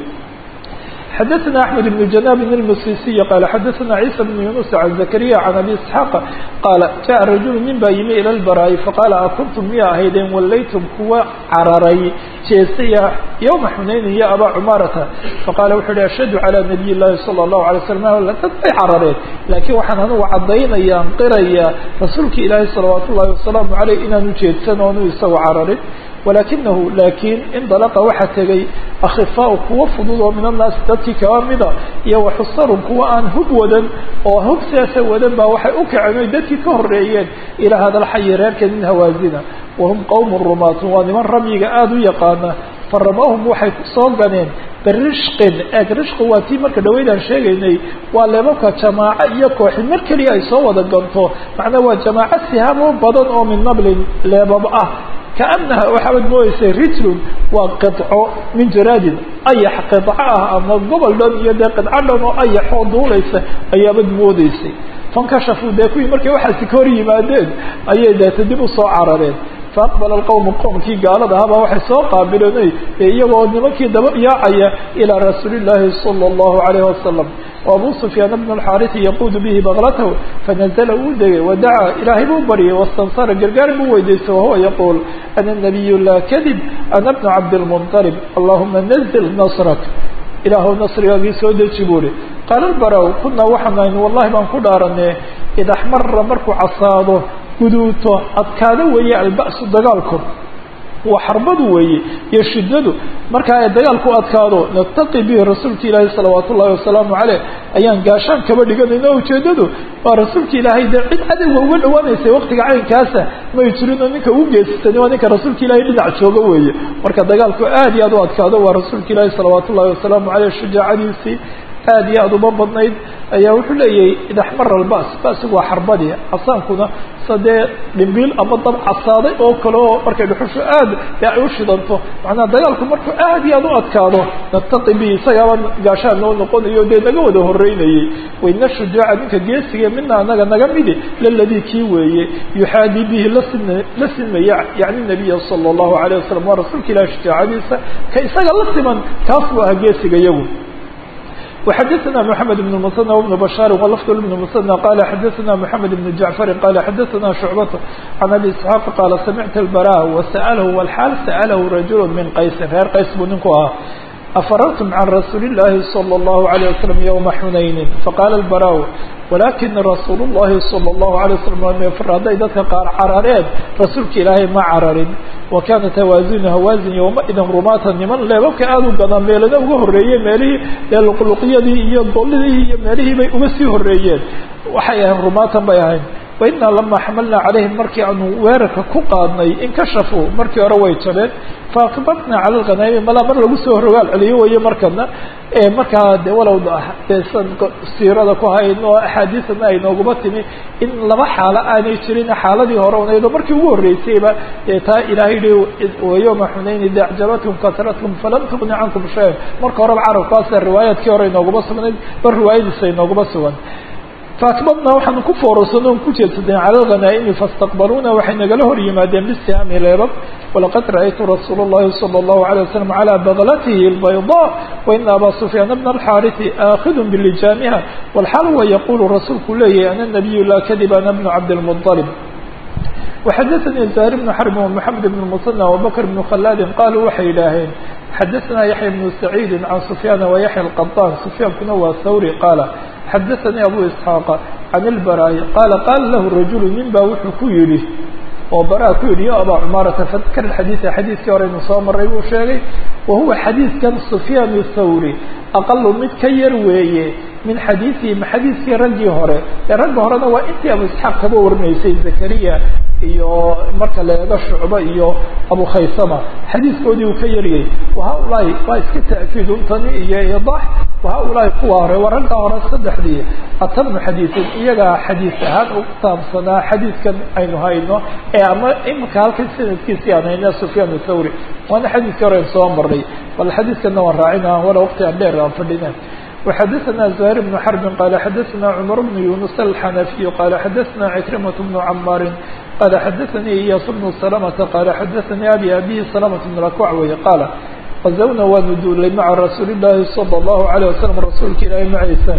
xdثna أحمد بن جناب المسيسي qال xdثna عيسى بن يونس عن زكريا عن أبي اسحاq qال جاء رجل nin baa yimi ilى البراء faqاla akunتم miya ahaydeen walaytm kuwa cararay jeesaya yومa xunayn ya abا cmaarata faqala wuxu uhi ashhadu عalى نabiy الlahi صلى الlaه عليه وسلم dad bay carareen lakin waxaan anugu cadaynaya qiraya rasuulka ilaahi salawaat الlahi وaسلaaم عalيه inaan ujeedsan oonu isagoo cararin walakinahu laakiin indalaqa waxaa tegay akhifaau kuwa fudud oo min annaasi dadkii kaba mida iyo waxusarun kuwa aan hub wadan oo hub siyaasa wadan baa waxay u kaceen oy dadkii ka horeeyeen ilaa hada alxayi reerka min hawaazina wahum qowmun rumaatun waa niman ramyiga aada u yaqaana faramahum waxay kusoo ganeen birishqin eeg rishqi waa tii marka dhaweydaan sheegaynay waa leebabka jamaaco iyo kooxi mar keliya ay soo wada ganto macnaa waa jamaaco sihaamo badan oo min nablin leebab ah kaanaha waxaabad moodeysay rijlun waa qidco min jaraadin ayax qidco ah ama gobol dhan iyo dee qidco dhan oo ayaxoo duulaysa ayaabad moodeysay fankashafuu dee kuwii markay waxaasi ka hor yimaadeen ayay deeta dib usoo carareen faaqbala alqowmu qowmkii gaalada ahaabaa waxay soo qaabileen iyagoo nimankii daba yaacaya ilaa rasuuli llaahi sala allahu calayhi wasalam وabو سفyاan بن الxاrث yquud bihi bklth fanزla uu degay wadacaa ilaahay buu baryay واstansara gargaar buu weydiistay wahuwa yquul ana النabiy laa kadib ana bn cabdالمنطلب allahuma نزل نصrك ilaahw nasrigaagii soo deji buuri qaala اbaraw kunaa waxaan ahayn wallahi baan ku dhaarane id axmara markuu casaado guduuto adkaado weeye alba'su dagaalku waa xarbadu weeye iyo shidadu markaa ay dagaalku adkaado nataqi bihi rasuulka ilaahi salawaat ullahi wasalaamu caleyh ayaan gaashaan kaba dhiganayno ujeedadu waa rasuulka ilaahay dee cid cadowga uga dhawaanaysay waqtiga caynkaasa may jirin oo ninka ugu geesatani waa ninka rasuulka ilaahay dhinac jooga weeye marka dagaalku aad iyo aad u adkaado waa rasuulka ilaahi salawaat ullahi wasalaamu caleyh shujaacadiisii aad iyo aada uma badnayd ayaa wuxuu leeyahay id axmara albas basigu waa xarbadii casaankuna sadee dhimbiil ama dab casaaday oo kale oo markay dhuxushu aad ay u shidanto macnaa dagaalku markuu aad iyo aad u adkaado nataqi bihi isagaaba gaashaan noo noqonayo dee naga wada horeynayay wayna shujaaca ninka geesiga mina anaga naga midi laladii kii weeye yuxaadii bihi lasim la simaya yani nabiya sala allahu alayh wasalam waa rasuulka ilahi shujaacadiisa ka isaga la siman kaas buu ahaa geesiga iyagu. وxdثna محمد بن المثنى وبن بشhاaر ولفظ بن المثنى قال xdثna محمد بن جعفر قال xdثna شعبة عن أبي اسحاaq قال سمعت البراء وسأله والحاal سأله رجل من qays reer qays buu ninku ahaa أفررتم عن رsuuل اللahi صلى الله عليه وسلم يومa حنayn فقال البراء ولكن رsuuل اللahi صلى الله عليه وسلم hadday dadka qaar carareen rasuulka ilaahay ma cararin وكانت hawاaزin hawاaزin يومئذi rumaata niman leebabka aad u gadaa meelana uga horeeyeen meelihii ee luqluqyadii iyo golidii iyo meelihii bay uga sii horeeyeen waxay ahayn rumaatan bay ahayn wainaa lamaa xamalnaa calayhim markii aanu weerarka ku qaadnay inkashafuu markii hore way jabeen faakbatnaa cala lghanaami malaa mar lagu soo rogaal celiyo weeye markana markaa de walow desan siirada ku hayn oo axaadiisana ay nooguma timi in laba xaalo aanay jirin xaaladii hore unaydo markii ugu horreysayba dee taa ilaahay hi yawma xunayn id acjabatkum kasratkum falam tugni cankum shay marka horeba carabkaasa riwaayaadkii hore inooguma sugnayd bar riwaayadiisa inooguma sugan faakbadnaa waxaanu ku foorarsanay on ku jeedsadeen cala alghanaa'imi faاstaqbaluuna waxay nagala hor yimaadeen bisihaami leebab walaqad ra'aytu rasuula اllahi salى اllahu عalيه wasalam calى baglatihi اlbayضاء waina aba sufyaana bna alxaariثi aakhidu bilijaamiha walxaal huwa yaqulu rasuulku leeyahay ana nabiyu laa kadib ana bnu cabdilmuطalib وxadaثnي زهير بن xرب ومحamed بن المثنى وبكر بن khلاد qaluu waxay yidhaaheen xadaثna yaحيى بن سعيid عan سفyاn وyaحيى الqطاn سفyaankuna waa hawrي qaala xadaثnي abu isحاaq عan الbarاء qaala qaala lahu rajul nin baa wuxuu ku yihi oo bara ku yihi ya abا cmaarata fadkr xadiiثa xadiiskii hore inu soo maray buu sheegay wahuwa xadiiثkan سفyاn الthawrي aqalu mid ka yar weeye min xadiiثihim xadiiskii raggii hore ee ragga horena waa intii abu isxaaq kaba warinaysay zakariya iyo marka la eego shucba iyo abu khaysama xadiiskoodii uu ka yariyey wahaulahi waa iska ta'kiid untani iyo idax wahaulahi kuwa hore waa ragga hore saddexdii atamu xadiisin iyagaa xadiis ahaan u taabsanaa xadiiskan aynu hayno ee ama imika halkan sanadkiisii aan hayna sufyaan athawri waana xadiiskii hore soo marnay bal xadiiskana waan raacina wala waqti aan dheer aan fadhina وxadaثna زهير بن xرب qال xadaثna cمر بن يuنس الxنفي qال xadaثna عكرمة بن عmاr qال xadaثnي إyاس بن سلمة qال xadaثnي أbي أbي سلمة بن الأكوع wey qاaل غزwna waanu duulay mعa رasuuل اللahi صلى الله عليه وسلم rasuulka ilaahay maciisa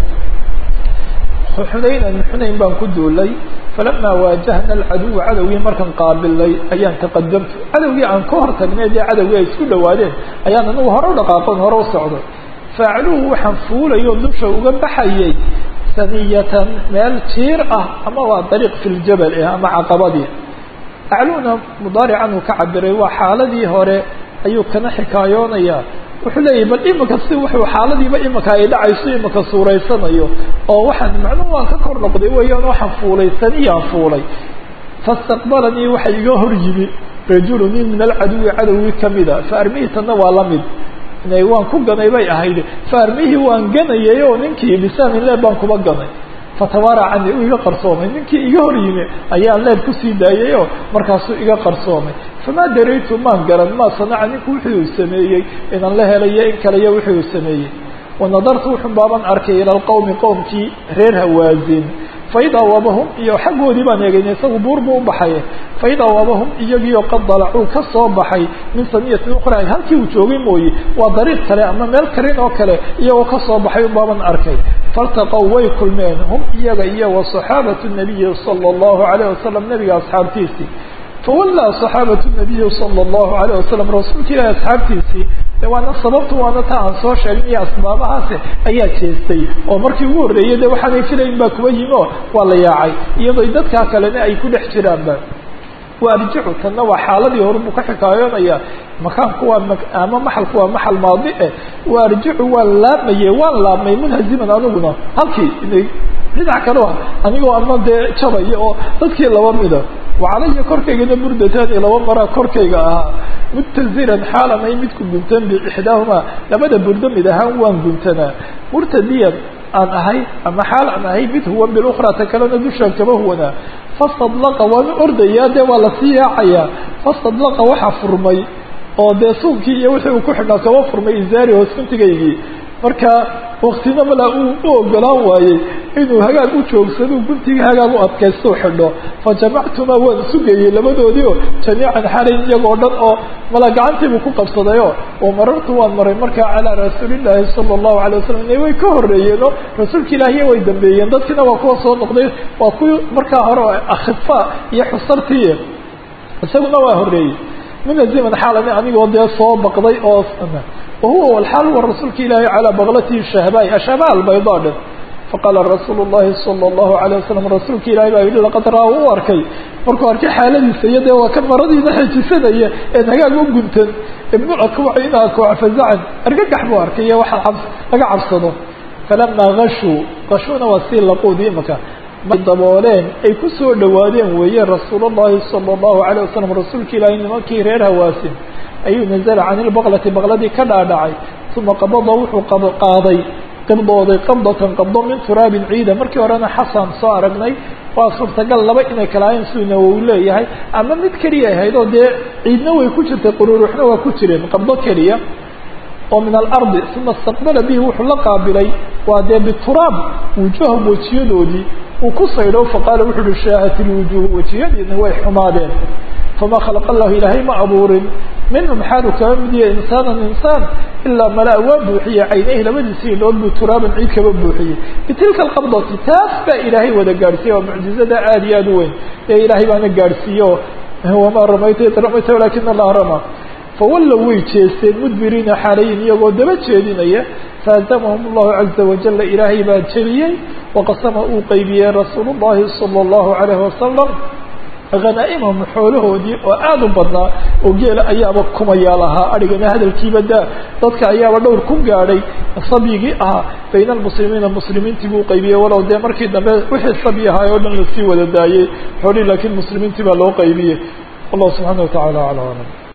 xunaynan xunayn baan ku duulay falama waajahna alcaduw cadowgii markaan qaabilay ayaan taqadamtu cadowgii aan ka hor tagnay dee cadowgii ay isku dhawaadeen ayaan anagu hore u dhaqaaqon hore u socday faacluhu waxaan fuulayo dusha uga baxayay saniyatan meel jiir ah ama waa dariiq fi ljabal ah ama caqabadii acluuna mudaarican uu ka cabiray waa xaaladii hore ayuu kana xikaayoonayaa wuxuu leeyahy bal imika si wuxuu xaaladiiba imika ay dhacayso imika suuraysanayo oo waxaan macnuhu waan ka kor noqday weeyaan waxaan fuulay saniyaan fuulay fastaqbalanii waxa iga hor yimi rajulu nin min alcaduwi cadowgii kamida faarmihiitana waa la mid waan ku ganay bay ahayd faarmihii waan ganayay oo ninkii bisaamin leeb baan kuba ganay fatawaara cani uu iga qarsoomay ninkii iga hor yimi ayaan leeb kusii daayay oo markaasuu iga qarsoomay famaa daraytu maan garan maa sanaca ninku wuxuu sameeyey inaan la helayo in kaleyo wuxuu sameeyey wanadartu wuxun baaban arkay ila alqowmi qowmkii reer hawaazin faidaa wabahum iyo xaggoodii baan eegayna isagu buur buu u baxay faidaa wabahum iyagiioo qad dalacuu ka soo baxay min saniyatin ukhra halkii uu joogay mooye waa dariiq kale ama meel karin oo kale iyagoo ka soo baxay unbaaban arkay faltaqow way kulmeen hum iyaga iyo wa saxaabatu nabiyi sala allahu alayh wasalam nabiga asxaabtiisii fawallaa saxaabatu nabiyi sala allahu alayh wasalam rasuulka ilaahi asxaabtiisii de waana sababtu waana ta aan soo sheegin iyo asbaabahaasi ayaa jeestay oo markii ugu horreeyay de waxaanay filayn baa kuba yimi oo waa la yaacay iyadoo dadkaa kalena ay ku dhex jiraanba wa arjicu tanna waa xaaladii hore buu ka xikaayoonayaa makaanku waa ama maxalku waa maxal maadi eh wa arjicu waan laabmaye waan laabmay munhaziman aniguna halkii dhinac kale ah anigoo ama dee jabaya oo dadkii laba mida wacalaya korkaygana burdataani laba maraa korkayga ahaa mutaziran xaalan ay midku guntan biixdaahumaa labada burdo mid ahaan waan guntanaa murtadiyan aan ahay ama xaal aan ahay mid huwan bilukhraa ta kalena dushaan kaba huwanaa fastadlaqa waanu ordayaa dee waa lasii yaacayaa fastadlaqa waxaa furmay oo dee suunkii iyo wixii uu ku xidhnaa kaba furmay izaari hooskuntigaygii marka waktina mala uu u ogolaan waayey inuu hagaag u joogsado guntigii hagaag u adkaysto xidho fa jamactuma waan sugayey labadoodii oo jamiican xalayn iyagoo dhan oo mala gacantiibuu ku qabsadayoo wamarartu waan maray markaa calaa rasuulillaahi sala allahu alay wasalam ina way ka horreeyeen oo rasuulka ilaahiya way dambeeyeen dadkiina waa kuwa soo noqday waa kuwii markaa hore akhifaa iyo xusartii isaguna waa horreeyey munaziman xaalani anigoo dee soo baqday oo wahuwa walxaal wa rasuulka ilaahi calaa baklatihi shahbaay ashahbaa albaydaa dhan faqaala rasuulu llahi sala allahu alayh wasalam rasuulka ilaahi baa yihi laqad raa u arkay markuu arkay xaaladiisa iyo dee waa kan maradiina xejisanaya een hagaag u guntan ibnulakwac ina akwac fazacan argagax buu arkay iyo waxa laga cabsado falamaa gashuu gashuuna waa sii laquud imaka dabooleen ay ku soo dhawaadeen weeye rasuulullahi sala allahu calayh wasalam rasuulka ilaahay nimankii reer hawaasin ayuu nazala can ilbaqlati baqladii ka dhaadhacay uma qabada wuxuu qaaday qibdooday qabdatan qabdo min turaabin ciida markii horena xasan soo aragnay waa suurtagal laba inay kalaayeen suuna uu leeyahay ama mid keliya ahayd oo dee ciidna way ku jirtay quruuruxna waa ku jireen qabdo keliya oo min alardi uma istaqbala bihi wuxuu la qaabilay waa dee bituraab wujuhahum wejiyadoodii uu ku saydho faqaala wuxu uhi shaahat ilwujuh wejiyadiina way xumaadeen famaa khalaqa allahu ilaahay ma abuurin minhum xaalu kaba mid yahay insaanan insaan ilaa malaa waa buuxiyey caynayhi labadiisii indhood buu turaaban ciid kaba buuxiyey bitilka alqabdati taas baa ilaahay wada gaadhsiiye waa mucjizada aada iyo aada u weyn ee ilaahay baana gaadhsiiyo wamaa ramayta id ramayta walaakina allaha ramaa fawallow way jeesteen mudbiriina xaalayin iyagoo daba jeedinaya faazamahum allahu caza wajala ilaahay baa jeliyey waqasama uu qaybiyey rasuulu llahi sala allahu calayhi wasalam hanaaimahum xoolahoodii oo aada u badnaa oo geela ayaaba kumayaal ahaa adhigana hadalkiiba daa dadka ayaaba dhowr ku gaadhay sabyigii ahaa bayna almuslimiina muslimiintii buu qaybiyey walow dee markii dambe wixii sabyi ahaay oo dhan lasii wada daayey xoolihii laakiin muslimiintii baa loo qaybiyey wallahu subxaana wa tacala aclam.